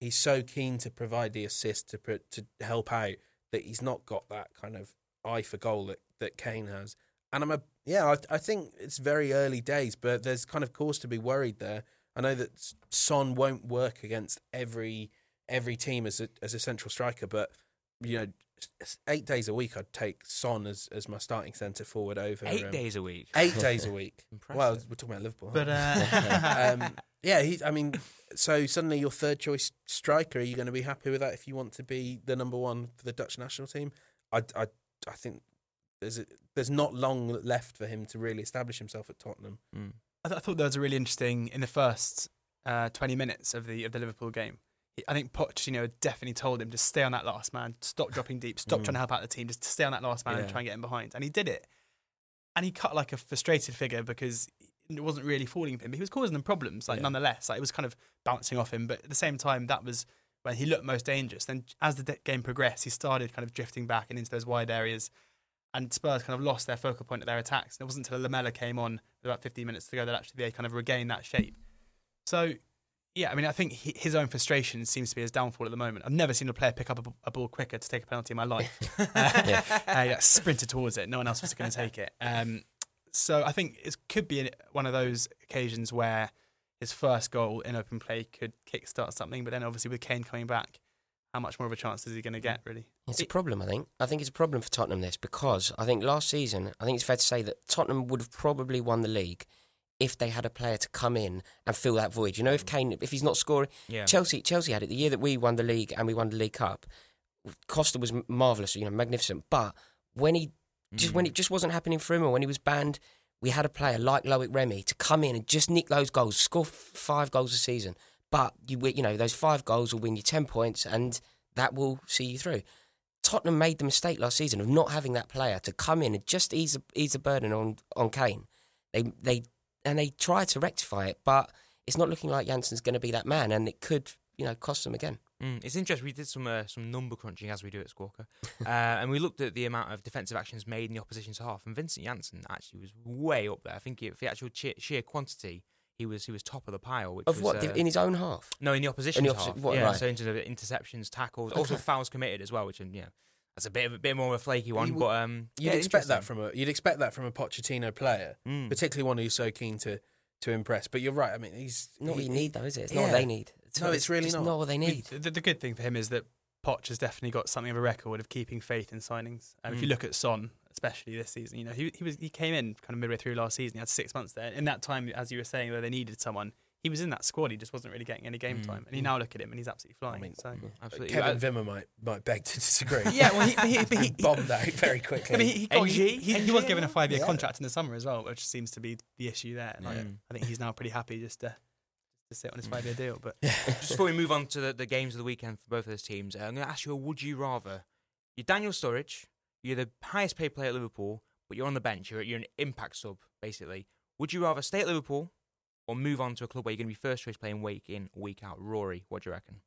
Speaker 5: he's so keen to provide the assist to pro- to help out that he's not got that kind of eye for goal that, that Kane has. And I'm a yeah, I, I think it's very early days, but there's kind of cause to be worried there. I know that Son won't work against every every team as a as a central striker, but you know, eight days a week I'd take Son as, as my starting centre forward over
Speaker 2: Eight
Speaker 5: um,
Speaker 2: days a week.
Speaker 5: Eight days a week.
Speaker 2: Impressive.
Speaker 5: Well, we're talking about Liverpool,
Speaker 4: But
Speaker 5: aren't
Speaker 4: uh,
Speaker 5: we? um, yeah, he, I mean, so suddenly your third choice striker. Are you going to be happy with that if you want to be the number one for the Dutch national team? I, I, I think there's a, there's not long left for him to really establish himself at Tottenham.
Speaker 2: Mm.
Speaker 4: I, th- I thought that was a really interesting in the first uh, twenty minutes of the of the Liverpool game. He- I think Pochettino definitely told him to stay on that last man, stop dropping deep, stop
Speaker 5: Mm.
Speaker 4: trying to help out the team, just stay on that last man and
Speaker 2: Yeah.
Speaker 4: try and get him behind. And he did it. And he cut like a frustrated figure because it wasn't really falling for him. He was causing them problems, like
Speaker 5: Yeah.
Speaker 4: nonetheless. Like it was kind of bouncing off him, but at the same time, that was when he looked most dangerous. Then as the de- game progressed, he started kind of drifting back and into those wide areas. And Spurs kind of lost their focal point of their attacks. And it wasn't until Lamella came on with about fifteen minutes to go that actually they kind of regained that shape. So, yeah, I mean, I think he, his own frustration seems to be his downfall at the moment. I've never seen a player pick up a, b- a ball quicker to take a penalty in my life. uh,
Speaker 3: Yeah.
Speaker 4: uh, yeah, sprinted towards it. No one else was going to take it. Um, so I think it could be one of those occasions where his first goal in open play could kickstart something. But then obviously with Kane coming back, how much more of a chance is he going to get, really?
Speaker 3: It's a problem, I think. I think it's a problem for Tottenham, this, because I think last season, I think it's fair to say that Tottenham would have probably won the league if they had a player to come in and fill that void. You know, if Kane, if he's not scoring,
Speaker 2: Yeah.
Speaker 3: Chelsea, Chelsea had it the year that we won the league and we won the League Cup. Costa was marvellous, you know, magnificent. But when he just
Speaker 2: Mm.
Speaker 3: when it just wasn't happening for him, or when he was banned, we had a player like Loic Remy to come in and just nick those goals, score f- five goals a season. But you, wi- you know, those five goals will win you ten points, and that will see you through. Tottenham made the mistake last season of not having that player to come in and just ease the, ease the burden on, on Kane. They they and they tried to rectify it, but it's not looking like Jansen's going to be that man, and it could, you know, cost them again.
Speaker 2: Mm, it's interesting. We did some uh, some number crunching as we do at Squawker, uh, and we looked at the amount of defensive actions made in the opposition's half. And Vincent Janssen actually was way up there. I think it, for the actual sheer, sheer quantity, he was he was top of the pile. Which
Speaker 3: Of
Speaker 2: was,
Speaker 3: what?
Speaker 2: Uh,
Speaker 3: in his own half?
Speaker 2: no, in the opposition's
Speaker 3: opposi-
Speaker 2: half.
Speaker 3: what,
Speaker 2: yeah,
Speaker 3: right.
Speaker 2: so into the interceptions, tackles, also fouls committed as well, which you know that's a bit of a bit more of a flaky one.
Speaker 5: You would-
Speaker 2: but um,
Speaker 5: You'd
Speaker 2: yeah,
Speaker 5: expect that
Speaker 2: interesting.
Speaker 5: from a you'd expect that from a Pochettino player,
Speaker 2: Mm.
Speaker 5: particularly one who's so keen to to impress. But you're right. I mean, he's
Speaker 3: Not what
Speaker 5: he-
Speaker 3: you need, though, is it? It's
Speaker 5: yeah.
Speaker 3: not what they need.
Speaker 5: No, it's really
Speaker 3: just
Speaker 5: not.
Speaker 3: not what they
Speaker 4: I mean,
Speaker 3: need.
Speaker 4: the, the good thing for him is that Poch has definitely got something of a record of keeping faith in signings. And if you
Speaker 2: Mm.
Speaker 4: look at Son, especially this season, you know, he he was he came in kind of midway through last season. He had six months there. In that time, as you were saying, where they needed someone, he was in that squad. He just wasn't really getting any game
Speaker 2: Mm.
Speaker 4: time. And you now look at him, and he's absolutely flying.
Speaker 5: mean,
Speaker 4: so.
Speaker 2: Absolutely.
Speaker 5: Kevin
Speaker 2: Uh,
Speaker 5: Vimmer might might beg to disagree.
Speaker 4: Yeah, well, he, he, he, he,
Speaker 5: bombed out very quickly.
Speaker 4: I mean, he, he, got, he,
Speaker 2: N G?
Speaker 4: he, he was
Speaker 2: N G?
Speaker 4: given a five-year
Speaker 5: Yeah.
Speaker 4: contract in the summer as well, which seems to be the issue there. Like,
Speaker 2: Yeah.
Speaker 4: I think he's now pretty happy just to, to sit on his five-year deal. But
Speaker 2: Just before we move on to the, the games of the weekend for both of those teams, uh, I'm going to ask you a would you rather. You're Daniel Sturridge, you're the highest paid player at Liverpool, but you're on the bench. You're, you're an impact sub, basically. Would you rather stay at Liverpool or move on to a club where you're going to be first choice playing week in, week out? Rory, what do you reckon?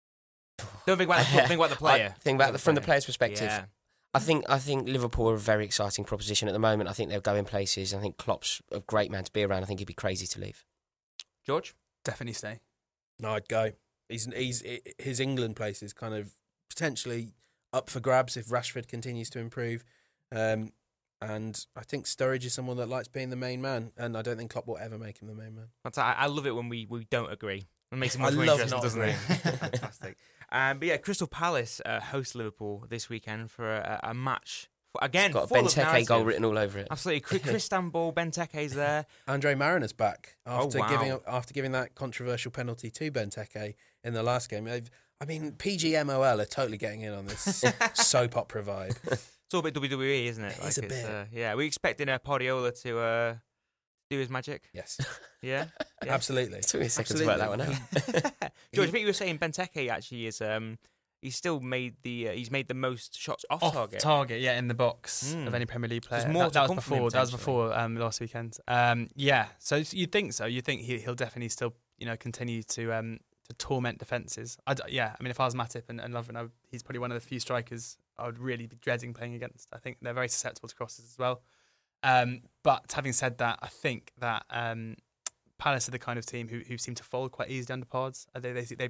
Speaker 2: Don't think about the club, think about the player.
Speaker 3: I think about the, from the player's perspective.
Speaker 2: Yeah.
Speaker 3: I think I think Liverpool are a very exciting proposition at the moment. I think they'll go in places. I think Klopp's a great man to be around. I think he'd be crazy to leave.
Speaker 2: George?
Speaker 4: definitely stay.
Speaker 5: No, I'd go. He's he's his England place is kind of potentially up for grabs if Rashford continues to improve. Um, and I think Sturridge is someone that likes being the main man, and I don't think Klopp will ever make him the main man.
Speaker 2: That's, I, I love it when we, we don't agree. It makes it
Speaker 5: I
Speaker 2: much more
Speaker 5: love
Speaker 2: interesting,
Speaker 5: not
Speaker 2: doesn't it?
Speaker 5: agreeing.
Speaker 2: Fantastic. Um, but yeah, Crystal Palace uh, host Liverpool this weekend for a, a match. For, again,
Speaker 3: It's got a
Speaker 2: full of
Speaker 3: Benteke
Speaker 2: narrative.
Speaker 3: goal written all over it.
Speaker 2: Absolutely. Cristanbul, Benteke's there.
Speaker 5: Andre Mariner's back after
Speaker 2: Oh, wow.
Speaker 5: giving after giving that controversial penalty to Benteke in the last game. They've, I mean, P G M O L are totally getting in on this soap opera vibe.
Speaker 2: It's all a bit W W E, isn't it?
Speaker 5: It is a
Speaker 2: it's,
Speaker 5: bit.
Speaker 2: Uh, yeah, we expecting uh, Guardiola to uh, do his magic.
Speaker 5: Yes,
Speaker 2: Yeah, yeah.
Speaker 5: absolutely.
Speaker 3: It took me a second to work that one out.
Speaker 2: George, I think you were saying Benteke actually is. Um, he's still made the. Uh, he's made the most shots off,
Speaker 4: Off
Speaker 2: target.
Speaker 4: target, yeah, in the box
Speaker 2: Mm.
Speaker 4: of any Premier League player.
Speaker 2: There's more
Speaker 4: that,
Speaker 2: to
Speaker 4: that was
Speaker 2: come from him,
Speaker 4: before. That was
Speaker 2: potentially.
Speaker 4: before um, last weekend. Um, yeah, so you'd think so. You'd think he, he'll definitely still, you know, continue to um, to torment defences. I d- yeah, I mean, if I was Matip and, and Lovren, I would, he's probably one of the few strikers I would really be dreading playing against. I think they're very susceptible to crosses as well. Um, but having said that, I think that um, Palace are the kind of team who, who seem to fold quite easily under pods. They, they they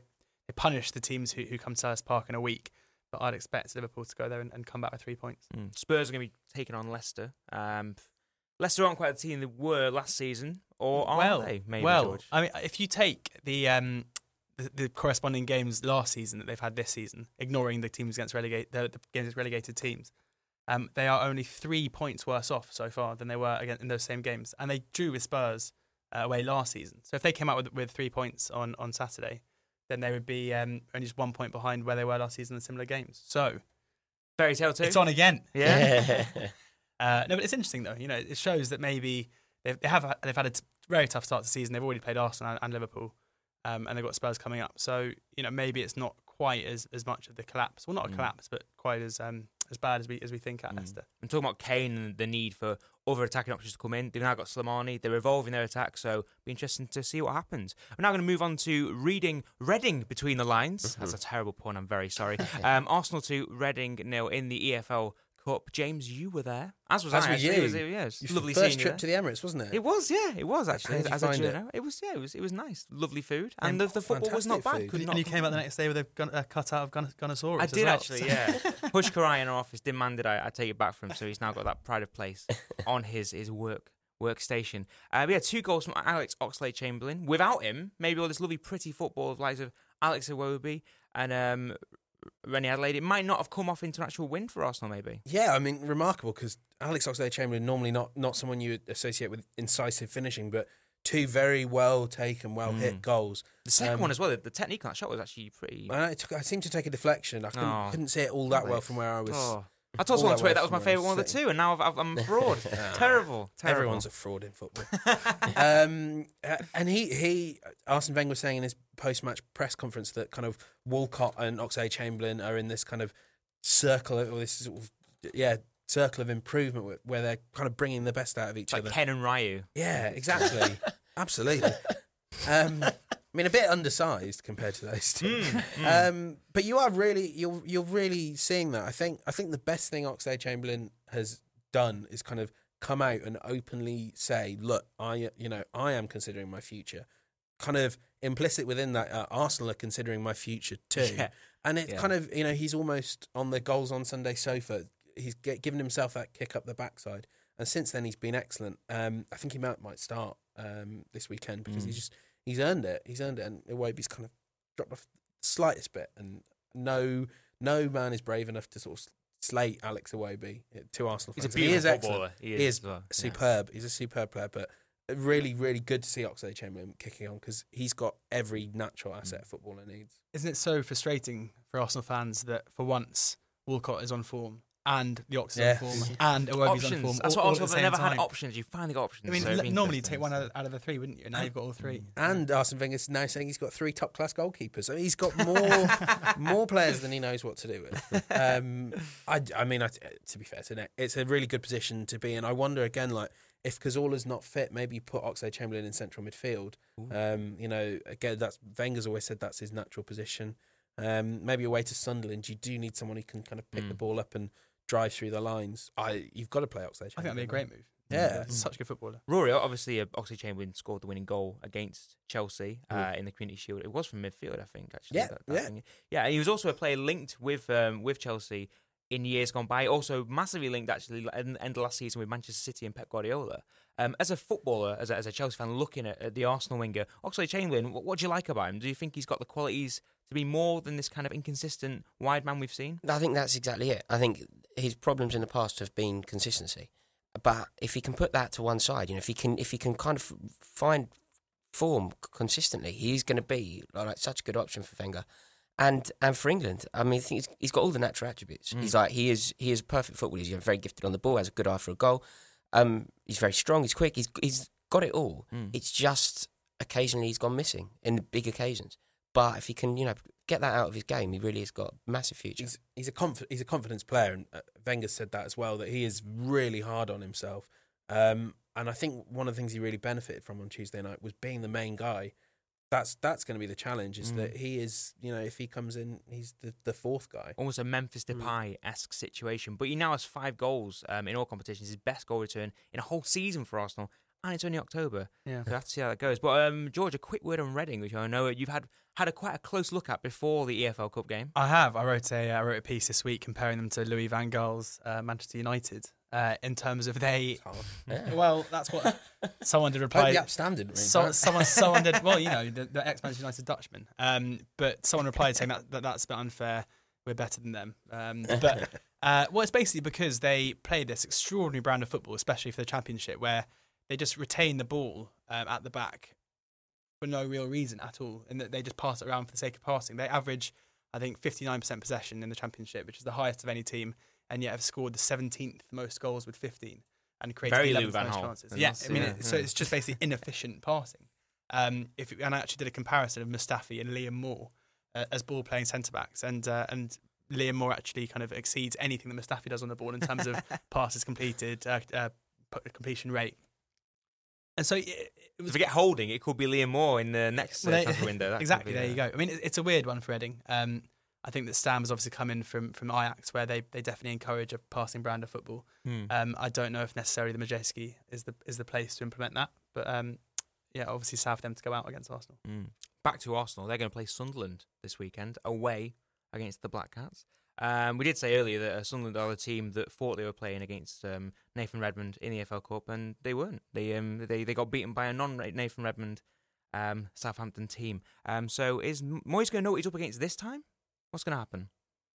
Speaker 4: they punish the teams who, who come to Selhurst Park in a week. But I'd expect Liverpool to go there and, and come back with three points.
Speaker 2: Mm. Spurs are going to be taking on Leicester. Um, Leicester aren't quite the team they were last season, or are
Speaker 4: well,
Speaker 2: they? Maybe,
Speaker 4: well,
Speaker 2: George?
Speaker 4: I mean, if you take the, um, the the corresponding games last season that they've had this season, ignoring the teams against relegate the, the games against relegated teams, um, they are only three points worse off so far than they were again in those same games, and they drew with Spurs uh, away last season. So if they came out with with three points on on Saturday, then they would be um, only just one point behind where they were last season in similar games. So
Speaker 2: Fairy tale too.
Speaker 4: it's on again.
Speaker 2: Yeah.
Speaker 4: uh, no, but it's interesting though. You know, it shows that maybe they've, they have they've had a t- very tough start to the season. They've already played Arsenal and, and Liverpool, um, and they've got Spurs coming up. So you know, maybe it's not quite as, as much of the collapse. Well, not a
Speaker 2: Mm.
Speaker 4: collapse, but quite as um, as bad as we as we think at
Speaker 2: Mm.
Speaker 4: Leicester.
Speaker 2: I'm talking about Kane and the need for other attacking options to come in. They've now got Slimani. They're evolving their attack, so it'll be interesting to see what happens. We're now going to move on to reading Reading between the lines. That's a terrible pun. I'm very sorry. Um, Arsenal two, Reading nil in the E F L Cup. James, you were there, as was
Speaker 5: As
Speaker 2: I.
Speaker 5: were
Speaker 2: actually.
Speaker 5: you.
Speaker 2: It was, yeah, it was
Speaker 5: Your
Speaker 2: lovely
Speaker 5: first
Speaker 2: seeing you
Speaker 5: trip
Speaker 2: there.
Speaker 5: to the Emirates, wasn't it?
Speaker 2: It was, yeah, it was actually.
Speaker 5: How did you
Speaker 2: as a
Speaker 5: find it?
Speaker 2: journo. It was, yeah, it was, it was nice. Lovely food, and
Speaker 5: And
Speaker 2: the, the football was not
Speaker 5: fantastic
Speaker 2: bad.
Speaker 5: food.
Speaker 2: Could
Speaker 4: And,
Speaker 2: not
Speaker 4: you came out the next day with a, gun, a cutout of Gun- Gunnosaurus.
Speaker 2: I
Speaker 4: as
Speaker 2: did
Speaker 4: well.
Speaker 2: actually, yeah. Push Karai in our office demanded I, I take it back from him, so he's now got that pride of place on his his work workstation. Uh, we had two goals from Alex Oxlade-Chamberlain. Without him, maybe all this lovely, pretty football of likes of Alex Iwobi and um, Rennie Adelaide, it might not have come off into an actual win for Arsenal. Maybe.
Speaker 5: Yeah, I mean, remarkable because Alex Oxlade-Chamberlain normally not not someone you would associate with incisive finishing, but two very well taken, well hit
Speaker 2: Mm.
Speaker 5: goals.
Speaker 2: The second
Speaker 5: Um,
Speaker 2: one as well. The, the technique on that shot was actually pretty.
Speaker 5: And I, took, I seemed to take a deflection. I couldn't,
Speaker 2: Oh.
Speaker 5: couldn't see it all that well from where I was.
Speaker 2: Oh. I told
Speaker 5: all
Speaker 2: someone on
Speaker 5: that
Speaker 2: Twitter
Speaker 5: way
Speaker 2: that was my
Speaker 5: from where I
Speaker 2: favourite one of the
Speaker 5: sitting.
Speaker 2: two, and now I've, I've, I'm a fraud.
Speaker 5: Ah.
Speaker 2: terrible, terrible.
Speaker 5: Everyone's a fraud in football. um, uh, and he, he, Arsene Wenger was saying in his post-match press conference that kind of Walcott and Oxlade-Chamberlain are in this kind of circle, of, or this sort of, yeah, circle of improvement where- where they're kind of bringing the best out of each
Speaker 2: like
Speaker 5: other.
Speaker 2: Ken and Ryu.
Speaker 5: Yeah, exactly. Absolutely. Um, I mean, a bit undersized compared to those two.
Speaker 2: Mm,
Speaker 5: Um, but you are really, you're you're really seeing that. I think I think the best thing Oxlade-Chamberlain has done is kind of come out and openly say, "Look, I, you know, I am considering my future." Kind of implicit within that, uh, Arsenal are considering my future too.
Speaker 2: Yeah.
Speaker 5: And it's
Speaker 2: Yeah.
Speaker 5: kind of, you know, he's almost on the goals on Sunday sofa. He's get, given himself that kick up the backside. And since then, he's been excellent. Um, I think he might, might start um, this weekend because
Speaker 2: Mm.
Speaker 5: he's just he's earned it. He's earned it, and Iwobi's kind of dropped off the slightest bit. And no no man is brave enough to sort of slate Alex Iwobi to Arsenal
Speaker 2: He's a
Speaker 5: fans. And he is
Speaker 2: beautiful
Speaker 5: excellent.
Speaker 2: footballer. He is,
Speaker 5: He is
Speaker 2: as well. Yeah.
Speaker 5: superb. He's a superb player, but really, really good to see Oxlade-Chamberlain kicking on because he's got every natural asset a footballer needs.
Speaker 4: Isn't it so frustrating for Arsenal fans that for once Walcott is on form and the Ox is
Speaker 5: Yeah.
Speaker 4: on form and Iwobi's on
Speaker 2: Options.
Speaker 4: form?
Speaker 2: That's
Speaker 4: all,
Speaker 2: what
Speaker 4: all
Speaker 2: Arsenal
Speaker 4: at the
Speaker 2: have
Speaker 4: same
Speaker 2: never
Speaker 4: time.
Speaker 2: had options. You finally got options.
Speaker 4: I mean,
Speaker 2: so
Speaker 4: l-
Speaker 2: it'd be
Speaker 4: normally you
Speaker 2: interesting.
Speaker 4: take one out of, out of the three, wouldn't you? And now you've got all three.
Speaker 5: And Arsene Wenger's now saying he's got three top class goalkeepers. So he's got more more players than he knows what to do with. Um, I, I mean, I, to be fair to Nick, it's a really good position to be in. I wonder again, like if Cazorla's not fit, maybe you put Oxlade-Chamberlain in central midfield. Um, you know, again, that's Wenger's always said that's his natural position. Um, maybe away to Sunderland, you do need someone who can kind of pick
Speaker 2: Mm.
Speaker 5: the ball up and drive through the lines. I, you've got to play
Speaker 4: I
Speaker 5: Oxlade-Chamberlain.
Speaker 4: think that'd be a great move.
Speaker 5: Yeah.
Speaker 4: He's such a good footballer.
Speaker 2: Rory, obviously, uh, Oxlade-Chamberlain scored the winning goal against Chelsea uh, in the Community Shield. It was from midfield, I think. Actually,
Speaker 5: Yeah,
Speaker 2: that, that
Speaker 5: yeah.
Speaker 2: thing. yeah. And he was also a player linked with um, with Chelsea in years gone by. Also, massively linked actually at the end of last season with Manchester City and Pep Guardiola. Um, as a footballer, as a, as a Chelsea fan, looking at, at the Arsenal winger, Oxlade-Chamberlain, what, what do you like about him? Do you think he's got the qualities to be more than this kind of inconsistent wide man we've seen?
Speaker 3: I think that's exactly it. I think his problems in the past have been consistency. But if he can put that to one side, you know, if he can, if he can kind of find form consistently, he's going to be like such a good option for Wenger, and and for England. I mean, I think he's, he's got all the natural attributes.
Speaker 2: Mm.
Speaker 3: He's like he is he is a perfect footballer. He's very gifted on the ball, has a good eye for a goal. Um, he's very strong. He's quick. He's he's got it all.
Speaker 2: Mm.
Speaker 3: It's just occasionally he's gone missing in the big occasions. But if he can, you know, get that out of his game, he really has got a massive future.
Speaker 5: He's he's a conf- he's a confidence player, and uh, Wenger said that as well. That he is really hard on himself, um, and I think one of the things he really benefited from on Tuesday night was being the main guy. That's that's going to be the challenge. Is
Speaker 2: Mm.
Speaker 5: that he is, you know, if he comes in, he's the, the fourth guy.
Speaker 2: Almost a Memphis Depay-esque situation. But he now has five goals um, in all competitions, his best goal return in a whole season for Arsenal. and it's only October.
Speaker 4: Yeah.
Speaker 2: So we'll have to see how that goes. But um, George, a quick word on Reading, which I know you've had had a quite a close look at before the E F L Cup game.
Speaker 4: I have. I wrote a I wrote a piece this week comparing them to Louis van Gaal's uh, Manchester United uh, in terms of they.
Speaker 3: Yeah.
Speaker 4: Well, that's what someone did reply.
Speaker 5: Hope the App didn't read
Speaker 4: So,
Speaker 5: that.
Speaker 4: someone, someone did. Well, you know, the, the ex-Manchester United Dutchman. Um, but someone replied saying that, that that's a bit unfair. We're better than them. Um, but uh, well, it's basically because they play this extraordinary brand of football, especially for the Championship, where they just retain the ball um, at the back for no real reason at all, and that they just pass it around for the sake of passing. They average, I think, fifty-nine percent possession in the Championship, which is the highest of any team, and yet have scored the seventeenth most goals with fifteen and created
Speaker 2: Very
Speaker 4: the
Speaker 2: Louis
Speaker 4: eleventh
Speaker 2: van
Speaker 4: most
Speaker 2: Gaal.
Speaker 4: chances. Yeah,
Speaker 2: That's-
Speaker 4: I mean,
Speaker 2: yeah,
Speaker 4: it, so
Speaker 2: yeah.
Speaker 4: it's just basically inefficient passing. Um, if and I actually did a comparison of Mustafi and Liam Moore uh, as ball playing centre backs, and uh, and Liam Moore actually kind of exceeds anything that Mustafi does on the ball in terms of passes completed, uh, uh, completion rate. And so it, it was
Speaker 2: Forget holding; it could be Liam Moore in the next uh,
Speaker 4: Well, they-
Speaker 2: transfer window. That could
Speaker 4: exactly.
Speaker 2: be,
Speaker 4: There
Speaker 2: uh,
Speaker 4: you go. I mean, it, it's a weird one for Reading. Um, I think that Stam has obviously come in from from Ajax, where they, they definitely encourage a passing brand of football.
Speaker 2: Hmm.
Speaker 4: Um, I don't know if necessarily the Majeski is the is the place to implement that, but um, yeah, obviously sad for them to go out against Arsenal.
Speaker 2: Mm. Back to Arsenal. They're going to play Sunderland this weekend away against the Black Cats. Um, we did say earlier that uh, Sunderland are the team that thought they were playing against um, Nathan Redmond in the E F L Cup, and they weren't. They um, they they got beaten by a non-Nathan Redmond um, Southampton team. Um, so is M- Moyes going to know what he's up against this time? What's going to happen?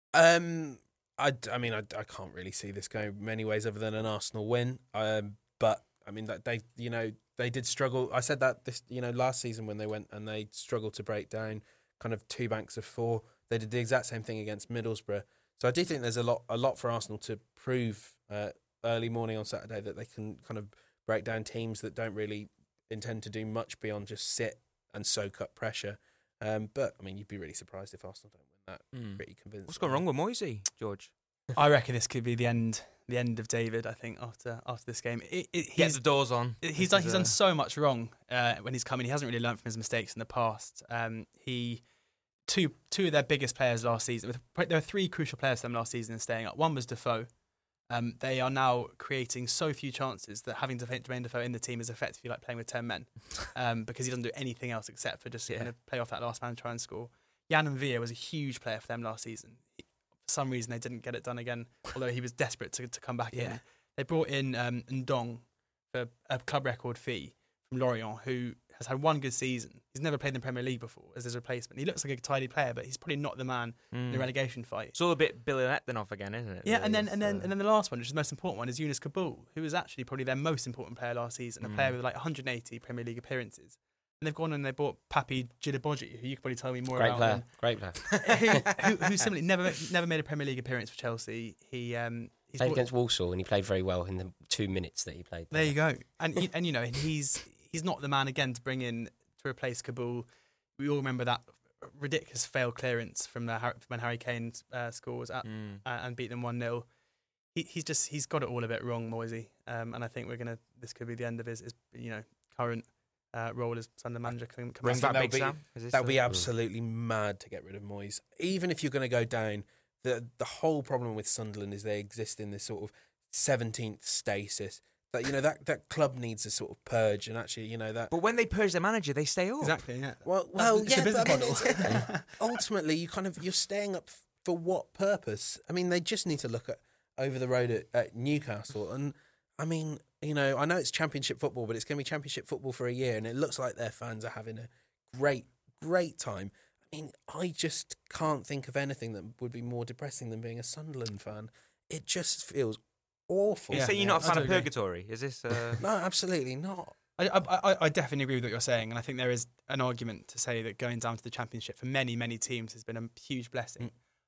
Speaker 5: Um, I, I mean, I, I can't really see this going many ways other than an Arsenal win. Um, but I mean, that they, you know, they did struggle. I said that this, you know, last season when they went and they struggled to break down kind of two banks of four. They did the exact same thing against Middlesbrough. So I do think there's a lot, a lot for Arsenal to prove uh, early morning on Saturday that they can kind of break down teams that don't really intend to do much beyond just sit and soak up pressure. Um, but I mean, you'd be really surprised if Arsenal don't win that.
Speaker 2: Mm.
Speaker 5: Pretty convinced.
Speaker 2: What's going wrong with Moisey, George?
Speaker 4: I reckon this could be the end the end of David. I think after after this game, it, it,
Speaker 2: Get
Speaker 4: he's
Speaker 2: the doors on.
Speaker 4: he's
Speaker 2: This
Speaker 4: done
Speaker 2: is,
Speaker 4: he's
Speaker 2: uh,
Speaker 4: done so much wrong uh, when he's coming. He hasn't really learned from his mistakes in the past. Um, he two two of their biggest players last season. With, there were three crucial players for them last season in staying up. One was Defoe. Um, they are now creating so few chances that having Jermaine Defoe in the team is effectively like playing with ten men, um, because he doesn't do anything else except for just
Speaker 2: Yeah.
Speaker 4: kind of play off that last man and try and score. Jan Villa was a huge player for them last season. He, for some reason, they didn't get it done again, although he was desperate to, to come back
Speaker 2: Yeah.
Speaker 4: in. They brought in um, Ndong for a club record fee from Lorient, who has had one good season. He's never played in the Premier League before as his replacement. He looks like a tidy player, but he's probably not the man in the
Speaker 2: Mm.
Speaker 4: relegation fight.
Speaker 2: It's all a bit Billy Letdenoff again, isn't it?
Speaker 4: Yeah,
Speaker 2: really?
Speaker 4: and then
Speaker 2: It's,
Speaker 4: and then
Speaker 2: uh,
Speaker 4: and then the last one, which is the most important one, is Yunus Kabul, who was actually probably their most important player last season, a
Speaker 2: Mm.
Speaker 4: player with like one hundred eighty Premier League appearances. And they've gone and they bought Papi Djidiboji, who you could probably tell me more
Speaker 3: Great
Speaker 4: about.
Speaker 3: player. Great player.
Speaker 4: Than, who, who, who similarly never never made a Premier League appearance for Chelsea. He um he's
Speaker 3: Played
Speaker 4: bought-
Speaker 3: against Walsall and he played very well in the two minutes that he played.
Speaker 4: There you go. And he, and you know, and he's he's not the man again to bring in to replace Kabul. We all remember that ridiculous failed clearance from the, Har- when Harry Kane uh, scores at,
Speaker 2: mm.
Speaker 4: uh, and beat them one nil. He he's just he's got it all a bit wrong, Moisey. Um, and I think we're gonna this could be the end of his, his you know current uh, role as Sunderland manager. Coming, coming
Speaker 2: Bring
Speaker 5: I
Speaker 2: back
Speaker 5: think
Speaker 2: Big
Speaker 5: that'll
Speaker 2: Sam. Is this,
Speaker 5: That would be
Speaker 2: uh,
Speaker 5: absolutely mad to get rid of Moyes. Even if you're going to go down, the the whole problem with Sunderland is they exist in this sort of seventeenth stasis. That you know that, that club needs a sort of purge, and actually you know that.
Speaker 2: But when they purge their manager, they stay up.
Speaker 4: Exactly. Yeah.
Speaker 5: Well, well,
Speaker 4: it's a
Speaker 5: yeah,
Speaker 4: business
Speaker 5: but I mean,
Speaker 4: model.
Speaker 5: it's- ultimately, you kind of you're staying up f- for what purpose? I mean, they just need to look at over the road at, at Newcastle, and I mean, you know, I know it's Championship football, but it's going to be Championship football for a year, and it looks like their fans are having a great, great time. I mean, I just can't think of anything that would be more depressing than being a Sunderland fan. It just feels awful.
Speaker 2: You
Speaker 4: Yeah,
Speaker 2: say you're
Speaker 4: yeah,
Speaker 2: not a
Speaker 4: I
Speaker 2: fan
Speaker 4: do
Speaker 2: of
Speaker 4: agree.
Speaker 2: purgatory. Is this? Uh...
Speaker 5: No, absolutely not.
Speaker 4: I, I, I- I definitely agree with what you're saying, and I think there is an argument to say that going down to the Championship for many, many teams has been a huge blessing.
Speaker 5: Mm.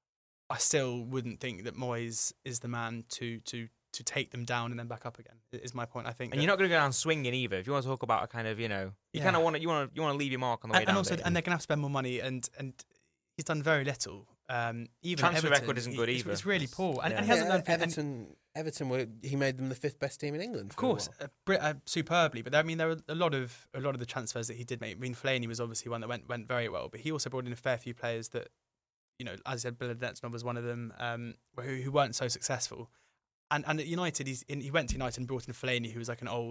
Speaker 4: I still wouldn't think that Moyes is the man to to to take them down and then back up again. Is my point. I think,
Speaker 2: And
Speaker 4: that-
Speaker 2: you're not going to go down swinging either. If you want to talk about a kind of, you know, you
Speaker 4: Yeah.
Speaker 2: kind of want to, you want to, you want to leave your mark on the way
Speaker 4: and,
Speaker 2: down.
Speaker 4: and also,
Speaker 2: there.
Speaker 4: and they're going to have to spend more money, and and he's done very little. Um, even
Speaker 2: Transfer
Speaker 4: Everton,
Speaker 2: record isn't
Speaker 4: he-
Speaker 2: good
Speaker 4: it's,
Speaker 2: either.
Speaker 4: It's really poor, and,
Speaker 2: Yeah.
Speaker 4: and he hasn't
Speaker 5: Yeah,
Speaker 4: done. and-
Speaker 5: Everton. Everton were he made them the fifth best team in England.
Speaker 4: Of course, uh, Brit, uh, superbly. But I mean, there were a lot of a lot of the transfers that he did make. I mean, Fellaini was obviously one that went went very well, but he also brought in a fair few players that, you know, as I said, Billy Letdenoff was one of them, um, who who weren't so successful. And and at United, he's in, he went to United and brought in Fellaini, who was like an old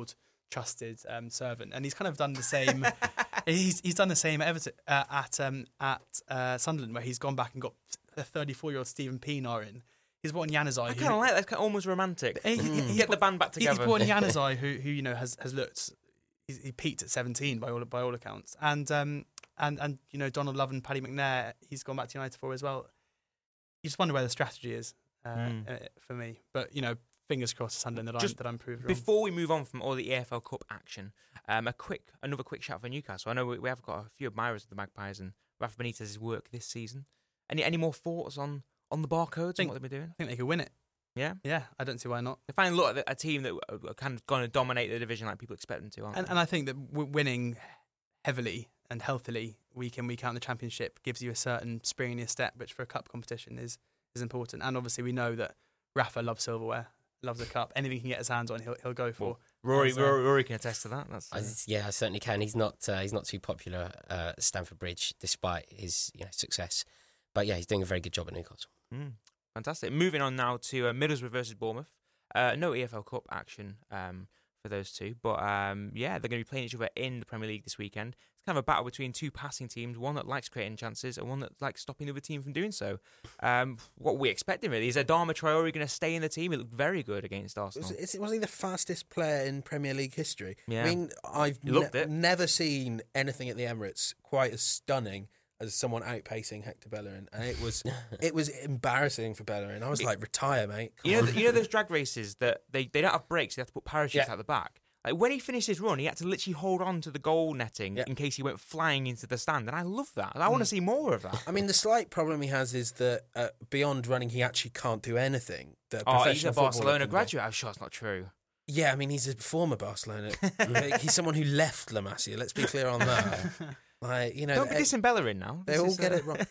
Speaker 4: trusted um, servant, and he's kind of done the same. he's he's done the same at Everton, uh, at um, at uh, Sunderland, where he's gone back and got a thirty-four-year-old Stephen Pienaar in. He's brought in Januzaj.
Speaker 2: I kind of like that. It's kind of almost romantic.
Speaker 4: He, he,
Speaker 2: Mm.
Speaker 4: he,
Speaker 2: Get the band back
Speaker 4: He,
Speaker 2: together.
Speaker 4: he brought in Januzaj, who who you know has has looked. He, he peaked at seventeen by all by all accounts, and um and and you know Donald Love and Paddy McNair. He's gone back to United for as well. You just wonder where the strategy is uh,
Speaker 2: Mm.
Speaker 4: uh, for me, but you know. Fingers crossed, Sunderland, that
Speaker 2: Just
Speaker 4: I'm that I'm proved wrong.
Speaker 2: Before we move on from all the E F L Cup action, um, a quick, another quick shout for Newcastle. I know we, we have got a few admirers of the Magpies and Rafa Benitez's work this season. Any any more thoughts on, on the Barcodes and
Speaker 4: Think-
Speaker 2: what they've been doing?
Speaker 4: I think they could win it.
Speaker 2: Yeah,
Speaker 4: Yeah, I don't see why not.
Speaker 2: they finally look at a team that are kind of going to dominate the division like people expect them to, aren't
Speaker 4: And
Speaker 2: they?
Speaker 4: and I think that w- winning heavily and healthily week in week out in the Championship gives you a certain spring in your step, which for a cup competition is is important. And obviously we know that Rafa loves silverware, loves a cup. Anything he can get his hands on, he'll he'll go for.
Speaker 2: Well, Rory,
Speaker 4: As, uh,
Speaker 2: Rory, Rory can attest to that. That's
Speaker 3: I,
Speaker 2: uh,
Speaker 3: yeah, I certainly can. He's not uh, he's not too popular uh, at Stamford Bridge, despite his you know success. But yeah, he's doing a very good job at Newcastle.
Speaker 2: mm, fantastic. Moving on now to uh, Middlesbrough versus Bournemouth. Uh, no E F L Cup action um, for those two, but um, yeah, they're going to be playing each other in the Premier League this weekend. It's kind of a battle between two passing teams, one that likes creating chances and one that likes stopping the other team from doing so. Um, what we expecting really is Adama Traore going to stay in the team. It looked very good against Arsenal.
Speaker 5: Was, is, was he the fastest player in Premier League history?
Speaker 2: Yeah.
Speaker 5: I mean, I've
Speaker 2: He looked
Speaker 5: ne-
Speaker 2: it.
Speaker 5: never seen anything at the Emirates quite as stunning as someone outpacing Hector Bellerin, and it was it was embarrassing for Bellerin. I was like, retire, mate. Come
Speaker 2: You know,
Speaker 5: on.
Speaker 2: th- you know those drag races that they, they don't have brakes. They have to put parachutes
Speaker 5: Yeah.
Speaker 2: out the back. Like when he finished his run, he had to literally hold on to the goal netting
Speaker 5: Yeah.
Speaker 2: in case he went flying into the stand, and I love that. I want to see more of that.
Speaker 5: I mean, the slight problem he has is that uh, beyond running, he actually can't do anything. That
Speaker 2: Oh, he's
Speaker 5: professional
Speaker 2: a
Speaker 5: footballer
Speaker 2: Barcelona
Speaker 5: can do.
Speaker 2: graduate. I'm sure it's not true.
Speaker 5: Yeah, I mean, he's a former Barcelona. Like, he's someone who left La Masia. Let's be clear on that. Like, you know,
Speaker 2: Don't be
Speaker 5: they,
Speaker 2: dissing Bellerin now.
Speaker 5: they
Speaker 2: This
Speaker 5: all
Speaker 2: is,
Speaker 5: get
Speaker 2: uh,
Speaker 5: it wrong.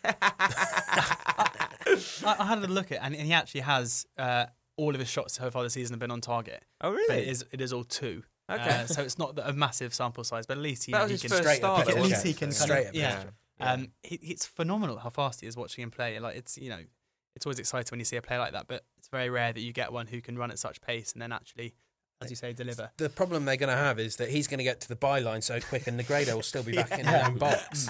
Speaker 4: I, I had a look at it, and, and he actually has uh, all of his shots so far this season have been on target.
Speaker 2: Oh,
Speaker 4: But
Speaker 2: really?
Speaker 4: it is it is all two.
Speaker 2: Okay.
Speaker 4: Uh, so it's not a massive sample size, but at least he,
Speaker 2: That was
Speaker 4: he
Speaker 2: his
Speaker 4: can
Speaker 2: first
Speaker 5: straight
Speaker 2: start.
Speaker 5: up
Speaker 4: at
Speaker 2: though,
Speaker 4: least
Speaker 2: wasn't
Speaker 4: he
Speaker 2: it?
Speaker 4: can kind
Speaker 5: Straight
Speaker 4: of
Speaker 5: up,
Speaker 4: yeah.
Speaker 2: yeah.
Speaker 4: Um, he, it's phenomenal how fast he is watching him play. Like it's you know, it's always exciting when you see a player like that, but it's very rare that you get one who can run at such pace and then actually, as you say, deliver.
Speaker 5: The problem they're going to have is that he's going to get to the byline so quick, and Negredo will still be back in their own box.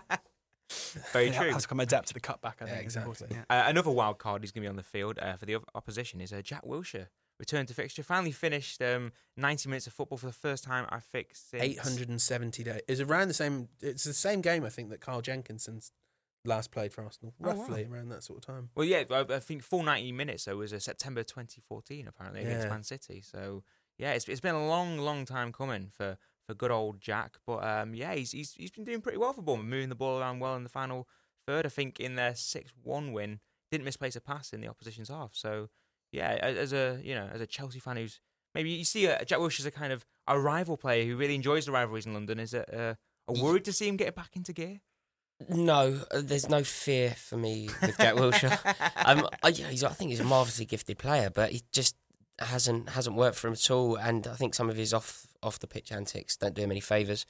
Speaker 2: Very
Speaker 4: They
Speaker 2: true.
Speaker 4: have to come adapt to the cutback. I
Speaker 5: Yeah,
Speaker 4: think is
Speaker 5: exactly.
Speaker 4: important, yeah.
Speaker 2: Uh, another wild card who's going to be on the field uh, for the op- opposition is uh, Jack Wilshere. Returned to fixture. Finally finished um, ninety minutes of football for the first time, I think, since...
Speaker 5: eight hundred seventy days. It's around the same. It's the same game, I think, that Carl Jenkinson's last played for Arsenal.
Speaker 2: Oh, wow.
Speaker 5: Roughly around that sort of time.
Speaker 2: Well, yeah, I, I think full ninety minutes, though, was uh, September twenty fourteen, apparently, against
Speaker 5: Yeah.
Speaker 2: Man City. So, yeah, it's it's been a long, long time coming for, for good old Jack. But, um, yeah, he's, he's he's been doing pretty well for Bournemouth, moving the ball around well in the final third. I think in their six one win, didn't misplace a pass in the opposition's half. So, yeah, as a you know as a Chelsea fan who's maybe you see uh, Jack Wilshere as a kind of a rival player who really enjoys the rivalries in London. Is it uh, a worried to see him get back into gear?
Speaker 3: No, uh, there's no fear for me with Jack Wilshere. um, I, yeah, he's, I think he's a marvellously gifted player, but he just hasn't hasn't worked for him at all. And I think some of his off off the pitch antics don't do him any favours.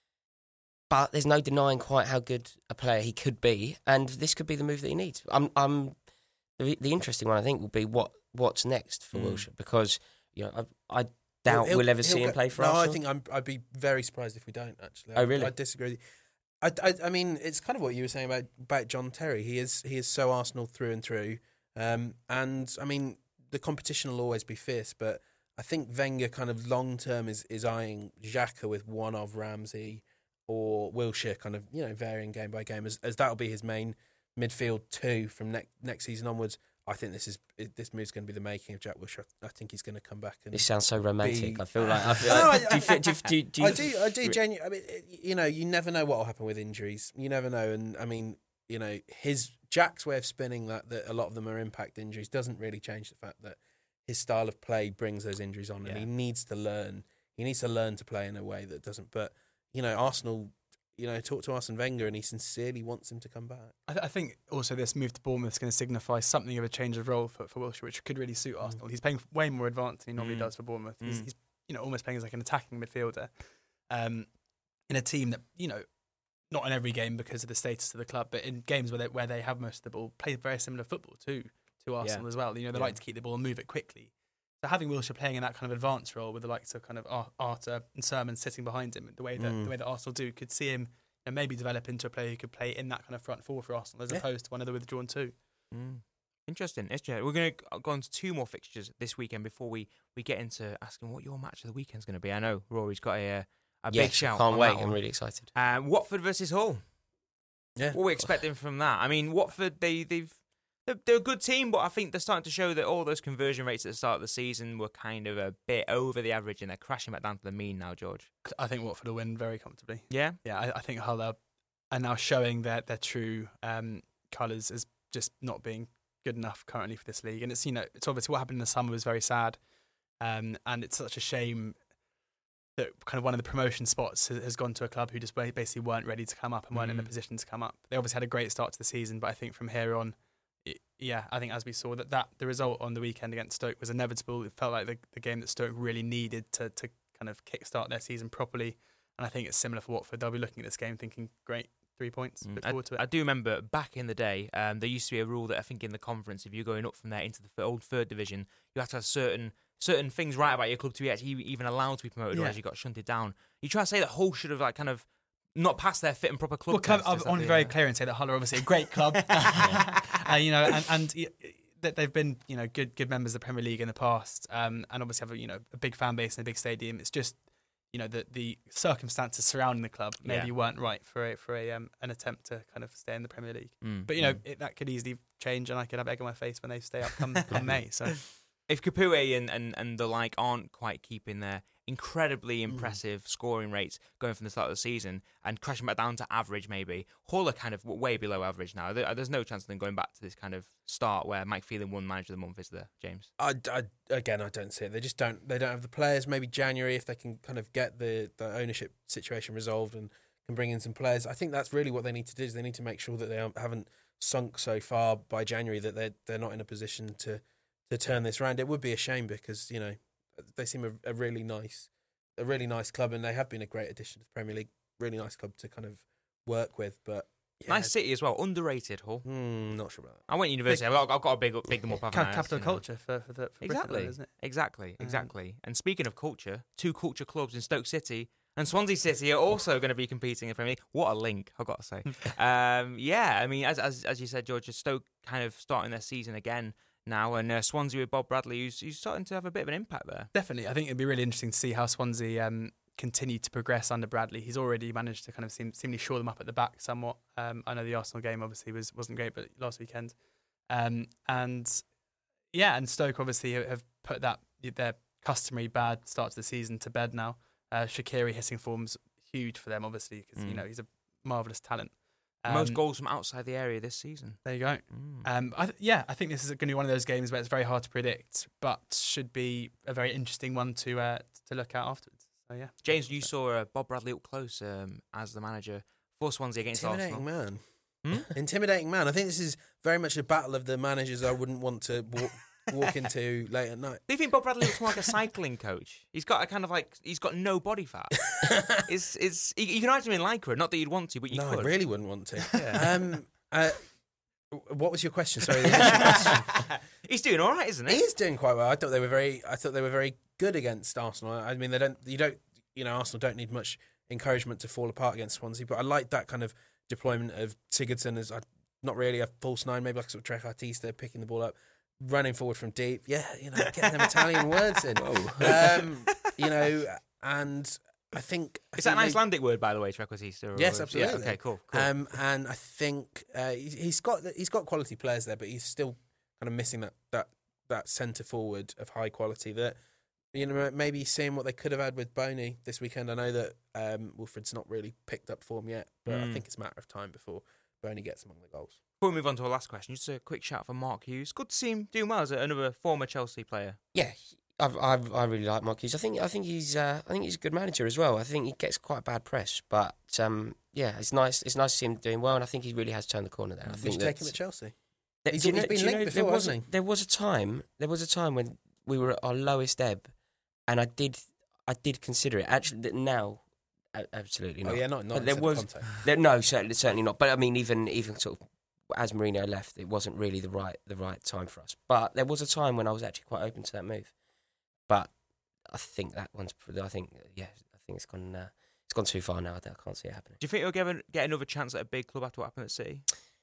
Speaker 3: But there's no denying quite how good a player he could be, and this could be the move that he needs. I'm, I'm the, the interesting one I think will be what what's next for
Speaker 2: Mm.
Speaker 3: Wilshere, because you know I, I doubt
Speaker 5: He'll-
Speaker 3: we'll ever
Speaker 5: he'll
Speaker 3: see him
Speaker 5: go-
Speaker 3: play for
Speaker 5: no,
Speaker 3: Arsenal.
Speaker 5: I think I'm, I'd be very surprised if we don't. Actually,
Speaker 3: Oh,
Speaker 5: I,
Speaker 3: really?
Speaker 5: I disagree. With you. I, I, I mean, it's kind of what you were saying about, about John Terry. He is he is so Arsenal through and through. Um, and I mean, the competition will always be fierce, but I think Wenger kind of long term is is eyeing Xhaka with one of Ramsey or Wilshere, kind of you know varying game by game as as that'll be his main midfield two from next next season onwards. I think this is this move's going to be the making of Jack Wilshere. I think he's going to come back and.
Speaker 3: This sounds so romantic.
Speaker 5: be-
Speaker 3: I feel like I feel
Speaker 5: No,
Speaker 3: like,
Speaker 5: I-
Speaker 3: do you feel, do you, do you, do you,
Speaker 5: I do, I do genuinely. I mean, you know, you never know what will happen with injuries. You never know, and I mean, you know, his Jack's way of spinning that that a lot of them are impact injuries doesn't really change the fact that his style of play brings those injuries on, and
Speaker 2: Yeah.
Speaker 5: he needs to learn. He needs to learn to play in a way that doesn't. But you know, Arsenal. You know, talk to Arsene Wenger, and he sincerely wants him to come back.
Speaker 4: I, th- I think also this move to Bournemouth is going to signify something of a change of role for, for Wilshere, which could really suit Arsenal. He's playing way more advanced than he normally
Speaker 2: Mm.
Speaker 4: does for Bournemouth. He's,
Speaker 2: Mm.
Speaker 4: he's you know almost playing as like an attacking midfielder um, in a team that you know not in every game because of the status of the club, but in games where they, where they have most of the ball, play very similar football to to Arsenal as well. You know they
Speaker 2: Yeah.
Speaker 4: like to keep the ball and move it quickly. So having Wilshere playing in that kind of advanced role with the likes of kind of Ar- Arter and Sermon sitting behind him, the way that
Speaker 5: Mm.
Speaker 4: the way that Arsenal do, could see him, you know, maybe develop into a player who could play in that kind of front four for Arsenal, as
Speaker 5: Yeah.
Speaker 4: opposed to one of the withdrawn two.
Speaker 2: Mm. Interesting. Interesting. We're going to go on to two more fixtures this weekend before we, we get into asking what your match of the weekend is going to be. I know Rory's got a, uh, a big
Speaker 3: Yes,
Speaker 2: shout.
Speaker 3: can't
Speaker 2: on
Speaker 3: wait.
Speaker 2: that
Speaker 3: I'm
Speaker 2: one.
Speaker 3: really excited.
Speaker 2: Um, Watford versus Hull.
Speaker 5: Yeah.
Speaker 2: What are we expecting from that? I mean, Watford, they, they've they're, they're a good team, but I think they're starting to show that all those conversion rates at the start of the season were kind of a bit over the average, and they're crashing back down to the mean now, George.
Speaker 4: I think Watford will win very comfortably.
Speaker 2: Yeah?
Speaker 4: Yeah, I, I think Hull are, are now showing their their true um, colours as just not being good enough currently for this league. And it's, you know, it's obviously what happened in the summer was very sad, um, and it's such a shame that kind of one of the promotion spots has, has gone to a club who just ba- basically weren't ready to come up and weren't in a
Speaker 2: Mm.
Speaker 4: position to come up. They obviously had a great start to the season, but I think from here on, it, yeah, I think as we saw that, that the result on the weekend against Stoke was inevitable. It felt like the, the game that Stoke really needed to to kind of kickstart their season properly. And I think it's similar for Watford. They'll be looking at this game thinking, great, three points.
Speaker 2: Mm.
Speaker 4: Look
Speaker 2: I,
Speaker 4: forward to it.
Speaker 2: I do remember back in the day, um, there used to be a rule that I think in the conference, if you're going up from there into the old third division, you have to have certain certain things right about your club to be actually even allowed to be promoted, or
Speaker 4: Yeah.
Speaker 2: as you got shunted down. You try to say that Hull should have like kind of not passed their fit and proper club
Speaker 4: Well, club,
Speaker 2: test.
Speaker 4: I
Speaker 2: Is that
Speaker 4: want to
Speaker 2: the,
Speaker 4: be very
Speaker 2: uh,
Speaker 4: clear and say that Hull are obviously a great club, uh, you know, and, and y- that they've been, you know, good good members of the Premier League in the past, um, and obviously have a, you know, a big fan base and a big stadium. It's just, you know, the the circumstances surrounding the club maybe
Speaker 2: Yeah.
Speaker 4: weren't right for a, for a um, an attempt to kind of stay in the Premier League.
Speaker 2: Mm,
Speaker 4: But you know,
Speaker 2: mm.
Speaker 4: it, that could easily change, and I could have egg on my face when they stay up come, come May. So
Speaker 2: If Capoue and, and, and the like aren't quite keeping their incredibly
Speaker 4: Mm.
Speaker 2: impressive scoring rates going from the start of the season and crashing back down to average maybe, Hull are kind of way below average now. There, there's no chance of them going back to this kind of start where Mike Phelan won Manager of the Month, is there, James?
Speaker 5: I, I, again, I don't see it. They just don't. They don't have the players. Maybe January, if they can kind of get the, the ownership situation resolved and can bring in some players. I think that's really what they need to do. Is they need to make sure that they haven't sunk so far by January that they're they're not in a position to to turn this around. It would be a shame because you know they seem a, a really nice a really nice club, and they have been a great addition to the Premier League. Really nice club to kind of work with, but. Yeah,
Speaker 2: Nice city as well, underrated Hull.
Speaker 5: Hmm, not sure about that.
Speaker 2: I went to university. I've got, I've got to big, big them up. haven't
Speaker 4: Cap-
Speaker 2: I?
Speaker 4: capital
Speaker 2: You know.
Speaker 4: culture for for, the, for
Speaker 2: Exactly,
Speaker 4: Britain, isn't it?
Speaker 2: exactly,
Speaker 4: Um,
Speaker 2: exactly. And speaking of culture, two culture clubs in Stoke City and Swansea City are also going to be competing in the Premier League. What a link, I've got to say. um, yeah, I mean, as, as as you said, George, Stoke kind of starting their season again now, and uh, Swansea with Bob Bradley, who's, who's starting to have a bit of an impact there.
Speaker 4: Definitely. I think it'd be really interesting to see how Swansea um, continue to progress under Bradley. He's already managed to kind of seem, seemingly shore them up at the back somewhat. Um, I know the Arsenal game obviously was, wasn't great, but last weekend. Um, and yeah, and Stoke obviously have put that their customary bad start to the season to bed now. Uh, Shaqiri hitting form's huge for them, obviously, because
Speaker 2: Mm.
Speaker 4: you know he's a marvellous talent.
Speaker 2: Most
Speaker 4: Um,
Speaker 2: goals from outside the area this season.
Speaker 4: There you go.
Speaker 2: Mm.
Speaker 4: Um, I th- yeah, I think this is going to be one of those games where it's very hard to predict, but should be a very interesting one to uh, to look at afterwards. So yeah,
Speaker 2: James, you saw uh, Bob Bradley up close um, as the manager for Swansea against
Speaker 5: Intimidating
Speaker 2: Arsenal.
Speaker 5: man.
Speaker 2: Hmm?
Speaker 5: Intimidating man. I think this is very much a battle of the managers I wouldn't want to walk, walk into late at night.
Speaker 2: Do you think Bob Bradley looks more like a cycling coach? He's got a kind of like he's got no body fat. it's it's you, you can imagine him in lycra, not that you'd want to, but you
Speaker 5: no,
Speaker 2: could.
Speaker 5: I really wouldn't want to.
Speaker 2: Yeah.
Speaker 5: Um, uh, what was your question? Sorry, the initial question.
Speaker 2: He's doing all right, isn't
Speaker 5: He
Speaker 2: he?
Speaker 5: is doing quite well. I thought they were very. I thought they were very good against Arsenal. I mean, they don't. You don't. You know, Arsenal don't need much encouragement to fall apart against Swansea. But I like that kind of deployment of Sigurdsson as a, not really a false nine, maybe like sort of Trek Artista picking the ball up, running forward from deep. Yeah, you know, getting them Italian words in. Um, you know, and I think I
Speaker 2: Is that an
Speaker 5: think they-
Speaker 2: Icelandic word, by the way, trequartista? or-
Speaker 5: Yes,
Speaker 2: Yeah,
Speaker 5: absolutely.
Speaker 2: okay, cool. cool.
Speaker 5: Um, and I think uh, he's, he's got he's got quality players there, but he's still kind of missing that that that centre forward of high quality. That you know maybe seeing what they could have had with Boney this weekend. I know that um, Wilfred's not really picked up form yet, but I
Speaker 2: Mm.
Speaker 5: think it's a matter of time before Boney gets among the goals.
Speaker 2: Before we move on to our last question, just a quick shout for Mark Hughes. Good to see him doing well as another former Chelsea player.
Speaker 3: Yeah, I've, I've, I really like Mark Hughes. I think I think he's uh, I think he's a good manager as well. I think he gets quite bad press, but um, yeah, it's nice. It's nice to see him doing well, and I think he really has turned the corner there. I
Speaker 5: Would
Speaker 3: think
Speaker 5: you take him
Speaker 3: that's-
Speaker 5: at Chelsea?
Speaker 3: that-
Speaker 5: He's-
Speaker 3: do you
Speaker 5: he's
Speaker 3: know-
Speaker 5: been
Speaker 3: do you
Speaker 5: linked
Speaker 3: know,
Speaker 5: before,
Speaker 3: there was,
Speaker 5: hasn't he?
Speaker 3: There was a time. There was a time when we were at our lowest ebb, and I did I did consider it. Actually, that now, a- absolutely not.
Speaker 5: Oh yeah, not not
Speaker 3: But there
Speaker 5: in
Speaker 3: was-
Speaker 5: Conte.
Speaker 3: There, no, certainly, certainly not. But I mean, even even sort of as Mourinho left, it wasn't really the right the right time for us. But there was a time when I was actually quite open to that move. but I think that one's. I think yeah, I think it's gone. Uh, it's gone too far now. I can't see it happening.
Speaker 2: Do you think he'll get, get another chance at a big club after what happened at City?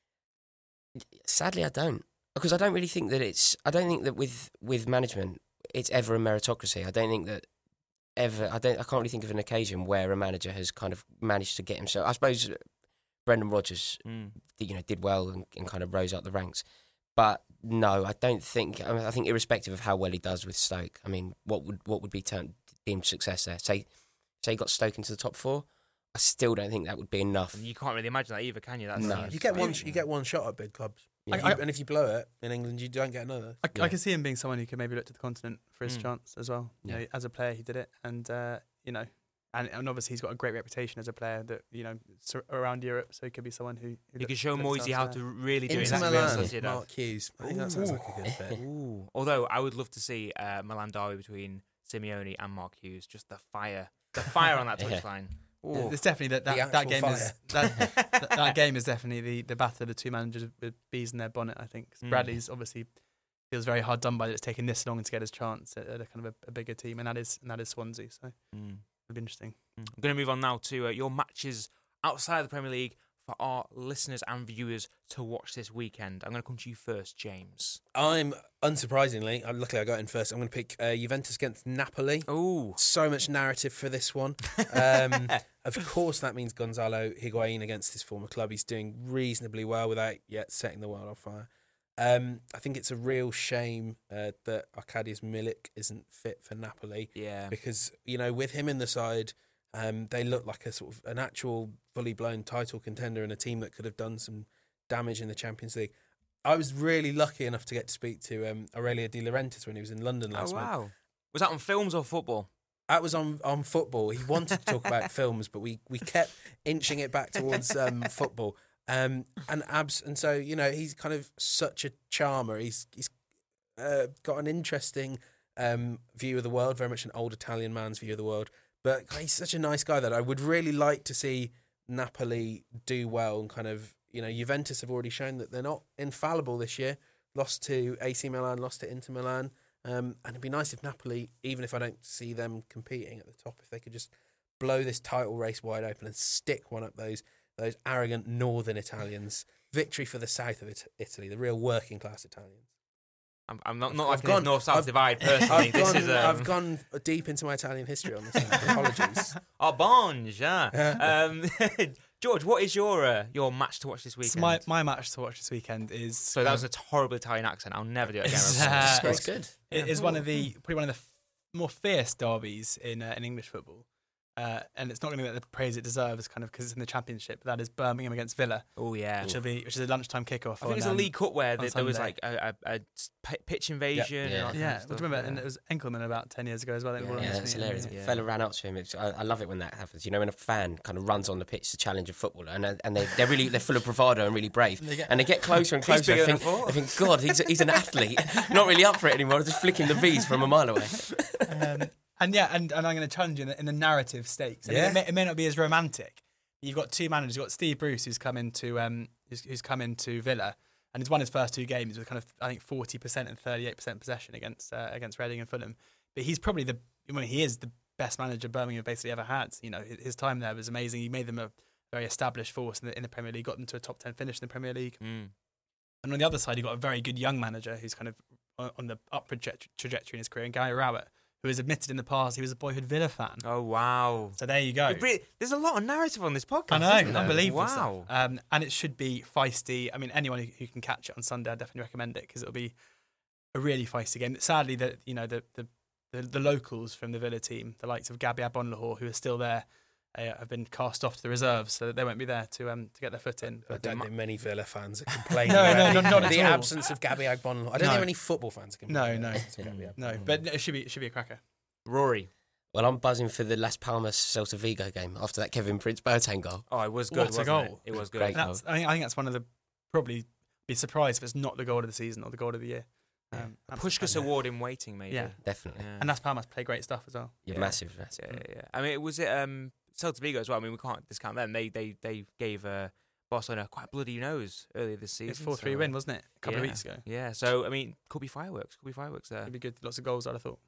Speaker 3: Sadly, I don't, because I don't really think that it's. I don't think that with with management, it's ever a meritocracy. I don't think that ever. I don't. I can't really think of an occasion where a manager has kind of managed to get himself. I suppose Brendan Rodgers,
Speaker 2: Mm.
Speaker 3: you know, did well and, and kind of rose up the ranks. But no, I don't think. I, mean, I think irrespective of how well he does with Stoke, I mean, what would what would be termed, deemed success there? Say, say he got Stoke into the top four. I still don't think that would be enough.
Speaker 2: And you can't really imagine that either, can you? That's
Speaker 3: No.
Speaker 5: You get one. You get one shot at big clubs,
Speaker 3: Yeah.
Speaker 5: If you- and if you blow it in England, you don't get another.
Speaker 4: I,
Speaker 3: Yeah.
Speaker 4: I can see him being someone who could maybe look to the continent for his
Speaker 2: Mm.
Speaker 4: chance as well. You
Speaker 3: Yeah.
Speaker 4: know, as a player, he did it, and uh, you know, and, and obviously he's got a great reputation as a player that you know sur- around Europe. So he could be someone who, who
Speaker 2: You
Speaker 4: look-
Speaker 2: could show
Speaker 4: looks
Speaker 2: Moisey how
Speaker 4: elsewhere.
Speaker 2: to really do it.
Speaker 5: Inter
Speaker 2: in
Speaker 5: Milan,
Speaker 2: Real Sociedad.
Speaker 5: Mark Hughes. I think that sounds like a good fit.
Speaker 2: Ooh. Although I would love to see uh, Milan derby between Simeone and Mark Hughes. Just the fire, the fire on that
Speaker 3: Yeah.
Speaker 2: touchline.
Speaker 4: Yeah,
Speaker 2: Ooh.
Speaker 4: It's definitely that
Speaker 5: The
Speaker 4: that, that
Speaker 5: actual
Speaker 4: game is
Speaker 5: fire.
Speaker 4: that, that, that game is definitely the, the battle of the two managers with bees in their bonnet. I think 'Cause
Speaker 2: Mm.
Speaker 4: Bradley's obviously feels very hard done by that it's taken this long to get his chance at, at a kind of a, a bigger team, and that is and that is Swansea. So
Speaker 2: Mm.
Speaker 4: it'll be interesting.
Speaker 2: I'm going to move on now to uh, your matches outside of the Premier League for our listeners and viewers to watch this weekend. I'm going to come to you first, James.
Speaker 5: I'm unsurprisingly, uh, luckily I got in first. I'm going to pick uh, Juventus against Napoli.
Speaker 2: Ooh.
Speaker 5: So much narrative for this one. Um, of course, that means Gonzalo Higuain against his former club. He's doing reasonably well without yet setting the world on fire. Um, I think it's a real shame uh, that Arkadiusz Milik isn't fit for Napoli.
Speaker 2: Yeah.
Speaker 5: Because, you know, with him in the side, um, they look like a sort of an actual fully blown title contender and a team that could have done some damage in the Champions League. I was really lucky enough to get to speak to um, Aurelio De Laurentiis when he was in London
Speaker 2: Oh,
Speaker 5: last month.
Speaker 2: wow. Was that on films or football?
Speaker 5: That was on, on football. He wanted to talk about films, but we, we kept inching it back towards um, football. Um, and abs, and so you know he's kind of such a charmer. He's he's uh, got an interesting um, view of the world, very much an old Italian man's view of the world. But he's such a nice guy that I would really like to see Napoli do well and kind of you know Juventus have already shown that they're not infallible this year. Lost to A C Milan, lost to Inter Milan, um, and it'd be nice if Napoli, even if I don't see them competing at the top, if they could just blow this title race wide open and stick one up those. Those arrogant northern Italians. Victory for the south of it, Italy, the real working class Italians.
Speaker 2: I'm, I'm not, not
Speaker 5: I've
Speaker 2: liking
Speaker 5: gone-
Speaker 2: this north-south
Speaker 5: I've-
Speaker 2: divide, personally.
Speaker 5: I've
Speaker 2: this
Speaker 5: gone,
Speaker 2: is, um,
Speaker 5: I've gone deep into my Italian history on this. Apologies.
Speaker 2: Oh, bonge, yeah. um, George, what is your uh, your match to watch this weekend?
Speaker 4: So my my match to watch this weekend is
Speaker 2: So that was a horrible Italian accent. I'll never do it again.
Speaker 4: It's,
Speaker 2: I promise.
Speaker 4: uh,
Speaker 3: It's good.
Speaker 4: It is one of the probably one of the f- more fierce derbies in uh, in English football, uh, and it's not going to get the praise it deserves, kind of because it's in the Championship. That is Birmingham against Villa,
Speaker 2: Oh, yeah.
Speaker 4: which will be which is a lunchtime kickoff.
Speaker 2: I think it was
Speaker 4: on,
Speaker 2: a
Speaker 4: um,
Speaker 2: League Cup where
Speaker 4: on
Speaker 2: there, there was
Speaker 4: Sunday.
Speaker 2: like a, a, a p- pitch invasion.
Speaker 3: Yeah.
Speaker 2: And all that kind
Speaker 4: Yeah,
Speaker 2: of
Speaker 4: do you
Speaker 2: stuff,
Speaker 4: remember? And
Speaker 2: yeah.
Speaker 4: it was Enkelman about ten years ago as well. I think,
Speaker 3: Yeah,
Speaker 4: Royal
Speaker 3: yeah,
Speaker 4: Mancini,
Speaker 3: it's hilarious.
Speaker 2: yeah.
Speaker 3: A fella ran up to him. It's, I, I love it when that happens. You know, when a fan kind of runs on the pitch to challenge a footballer, and uh, and they they're really they're full of bravado and really brave,
Speaker 4: And they get-
Speaker 3: and they get closer and
Speaker 2: He's
Speaker 3: closer. I
Speaker 2: bigger than
Speaker 3: think,
Speaker 2: I thought.
Speaker 3: I think, God, he's he's an athlete, not really up for it anymore. Just flicking the V's from a mile away.
Speaker 4: um, and yeah, and, and I'm going to challenge you in the, in the narrative stakes. I mean,
Speaker 5: Yeah.
Speaker 4: it, may, it may not be as romantic. You've got two managers. You've got Steve Bruce, who's come into um, who's, who's come into Villa, and he's won his first two games with kind of I think forty percent and thirty-eight percent possession against uh, against Reading and Fulham. But he's probably the I mean, he is the best manager Birmingham have basically ever had. You know, his, his time there was amazing. He made them a very established force in the, in the Premier League, got them to a top ten finish in the Premier League.
Speaker 2: Mm.
Speaker 4: And on the other side, you've got a very good young manager who's kind of on, on the upward traje- trajectory in his career, and Gary Rowett, who has admitted in the past he was a boyhood Villa fan.
Speaker 2: Oh, wow.
Speaker 4: So there you go.
Speaker 2: It really- There's a lot of narrative on this podcast.
Speaker 4: I know,
Speaker 2: isn't there?
Speaker 4: unbelievable
Speaker 2: Wow.
Speaker 4: stuff. Um, and it should be feisty. I mean, anyone who, who can catch it on Sunday, I definitely recommend it because it'll be a really feisty game. Sadly, that you know the, the the the locals from the Villa team, the likes of Gabby Agbonlahor, who are still there, uh, have been cast off to the reserves, so that they won't be there to um to get their foot in.
Speaker 5: I
Speaker 4: But
Speaker 5: don't
Speaker 4: um,
Speaker 5: think many Villa fans are complaining.
Speaker 4: No,
Speaker 5: about
Speaker 4: no, no, not at
Speaker 5: the
Speaker 4: all.
Speaker 5: absence of Gabby Agbonlahor. I don't
Speaker 4: No.
Speaker 5: think many football fans are
Speaker 4: no,
Speaker 5: complaining.
Speaker 4: no,
Speaker 5: about the absence of Gabby
Speaker 4: no.
Speaker 5: Agbonlahor.
Speaker 4: But it should be it should be a cracker.
Speaker 2: Rory.
Speaker 3: Well, I'm buzzing for the Las Palmas Celta Vigo game after that Kevin Prince Boateng goal.
Speaker 2: Oh, it was good,
Speaker 4: What a
Speaker 2: wasn't
Speaker 4: goal.
Speaker 2: it? It was good.
Speaker 3: Great.
Speaker 4: And that's, I think I think that's one of the probably be surprised if it's not the goal of the season or the goal of the year. Um,
Speaker 2: Pushkas Award in waiting, maybe.
Speaker 4: Yeah.
Speaker 3: Definitely.
Speaker 2: Yeah.
Speaker 4: And Las Palmas play great stuff as well.
Speaker 3: You're
Speaker 2: Yeah.
Speaker 3: massive, massive.
Speaker 2: Yeah, yeah, yeah. I mean, was it um, Celta Vigo as well? I mean, we can't discount them. They they they gave uh, Barcelona quite a bloody nose earlier this season.
Speaker 4: It's four three
Speaker 2: so-
Speaker 4: win, wasn't it? A couple
Speaker 2: yeah.
Speaker 4: of weeks ago.
Speaker 2: Yeah, so I mean, could be fireworks. Could be fireworks there.
Speaker 4: It'd be good. Lots of goals, I'd have thought.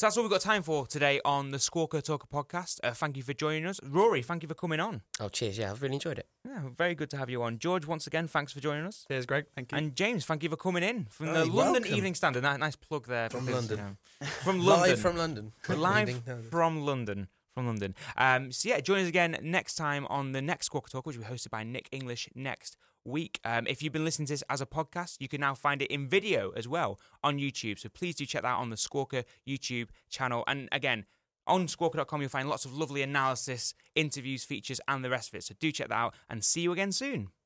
Speaker 2: So that's all we've got time for today on the Squawker Talker podcast. Uh, thank you for joining us. Rory, thank you for coming on.
Speaker 3: Oh, cheers. Yeah, I've really enjoyed it.
Speaker 2: Yeah, very good to have you on. George, once again, thanks for joining us.
Speaker 4: Cheers, Greg. Thank you.
Speaker 2: And James, thank you for coming in from
Speaker 5: Oh,
Speaker 2: the
Speaker 5: you're
Speaker 2: London
Speaker 5: welcome.
Speaker 2: Evening Standard. Nice, nice plug there.
Speaker 5: From
Speaker 2: because,
Speaker 5: London.
Speaker 2: you know, from London.
Speaker 5: Live from London.
Speaker 2: Live
Speaker 5: Evening Standard.
Speaker 2: from London. From London. Um, so yeah, join us again next time on the next Squawker Talk, which will be hosted by Nick English next week. Um, if you've been listening to this as a podcast, you can now find it in video as well on YouTube. So please do check that out on the Squawker YouTube channel. And again, on squawker dot com, you'll find lots of lovely analysis, interviews, features, and the rest of it. So do check that out and see you again soon.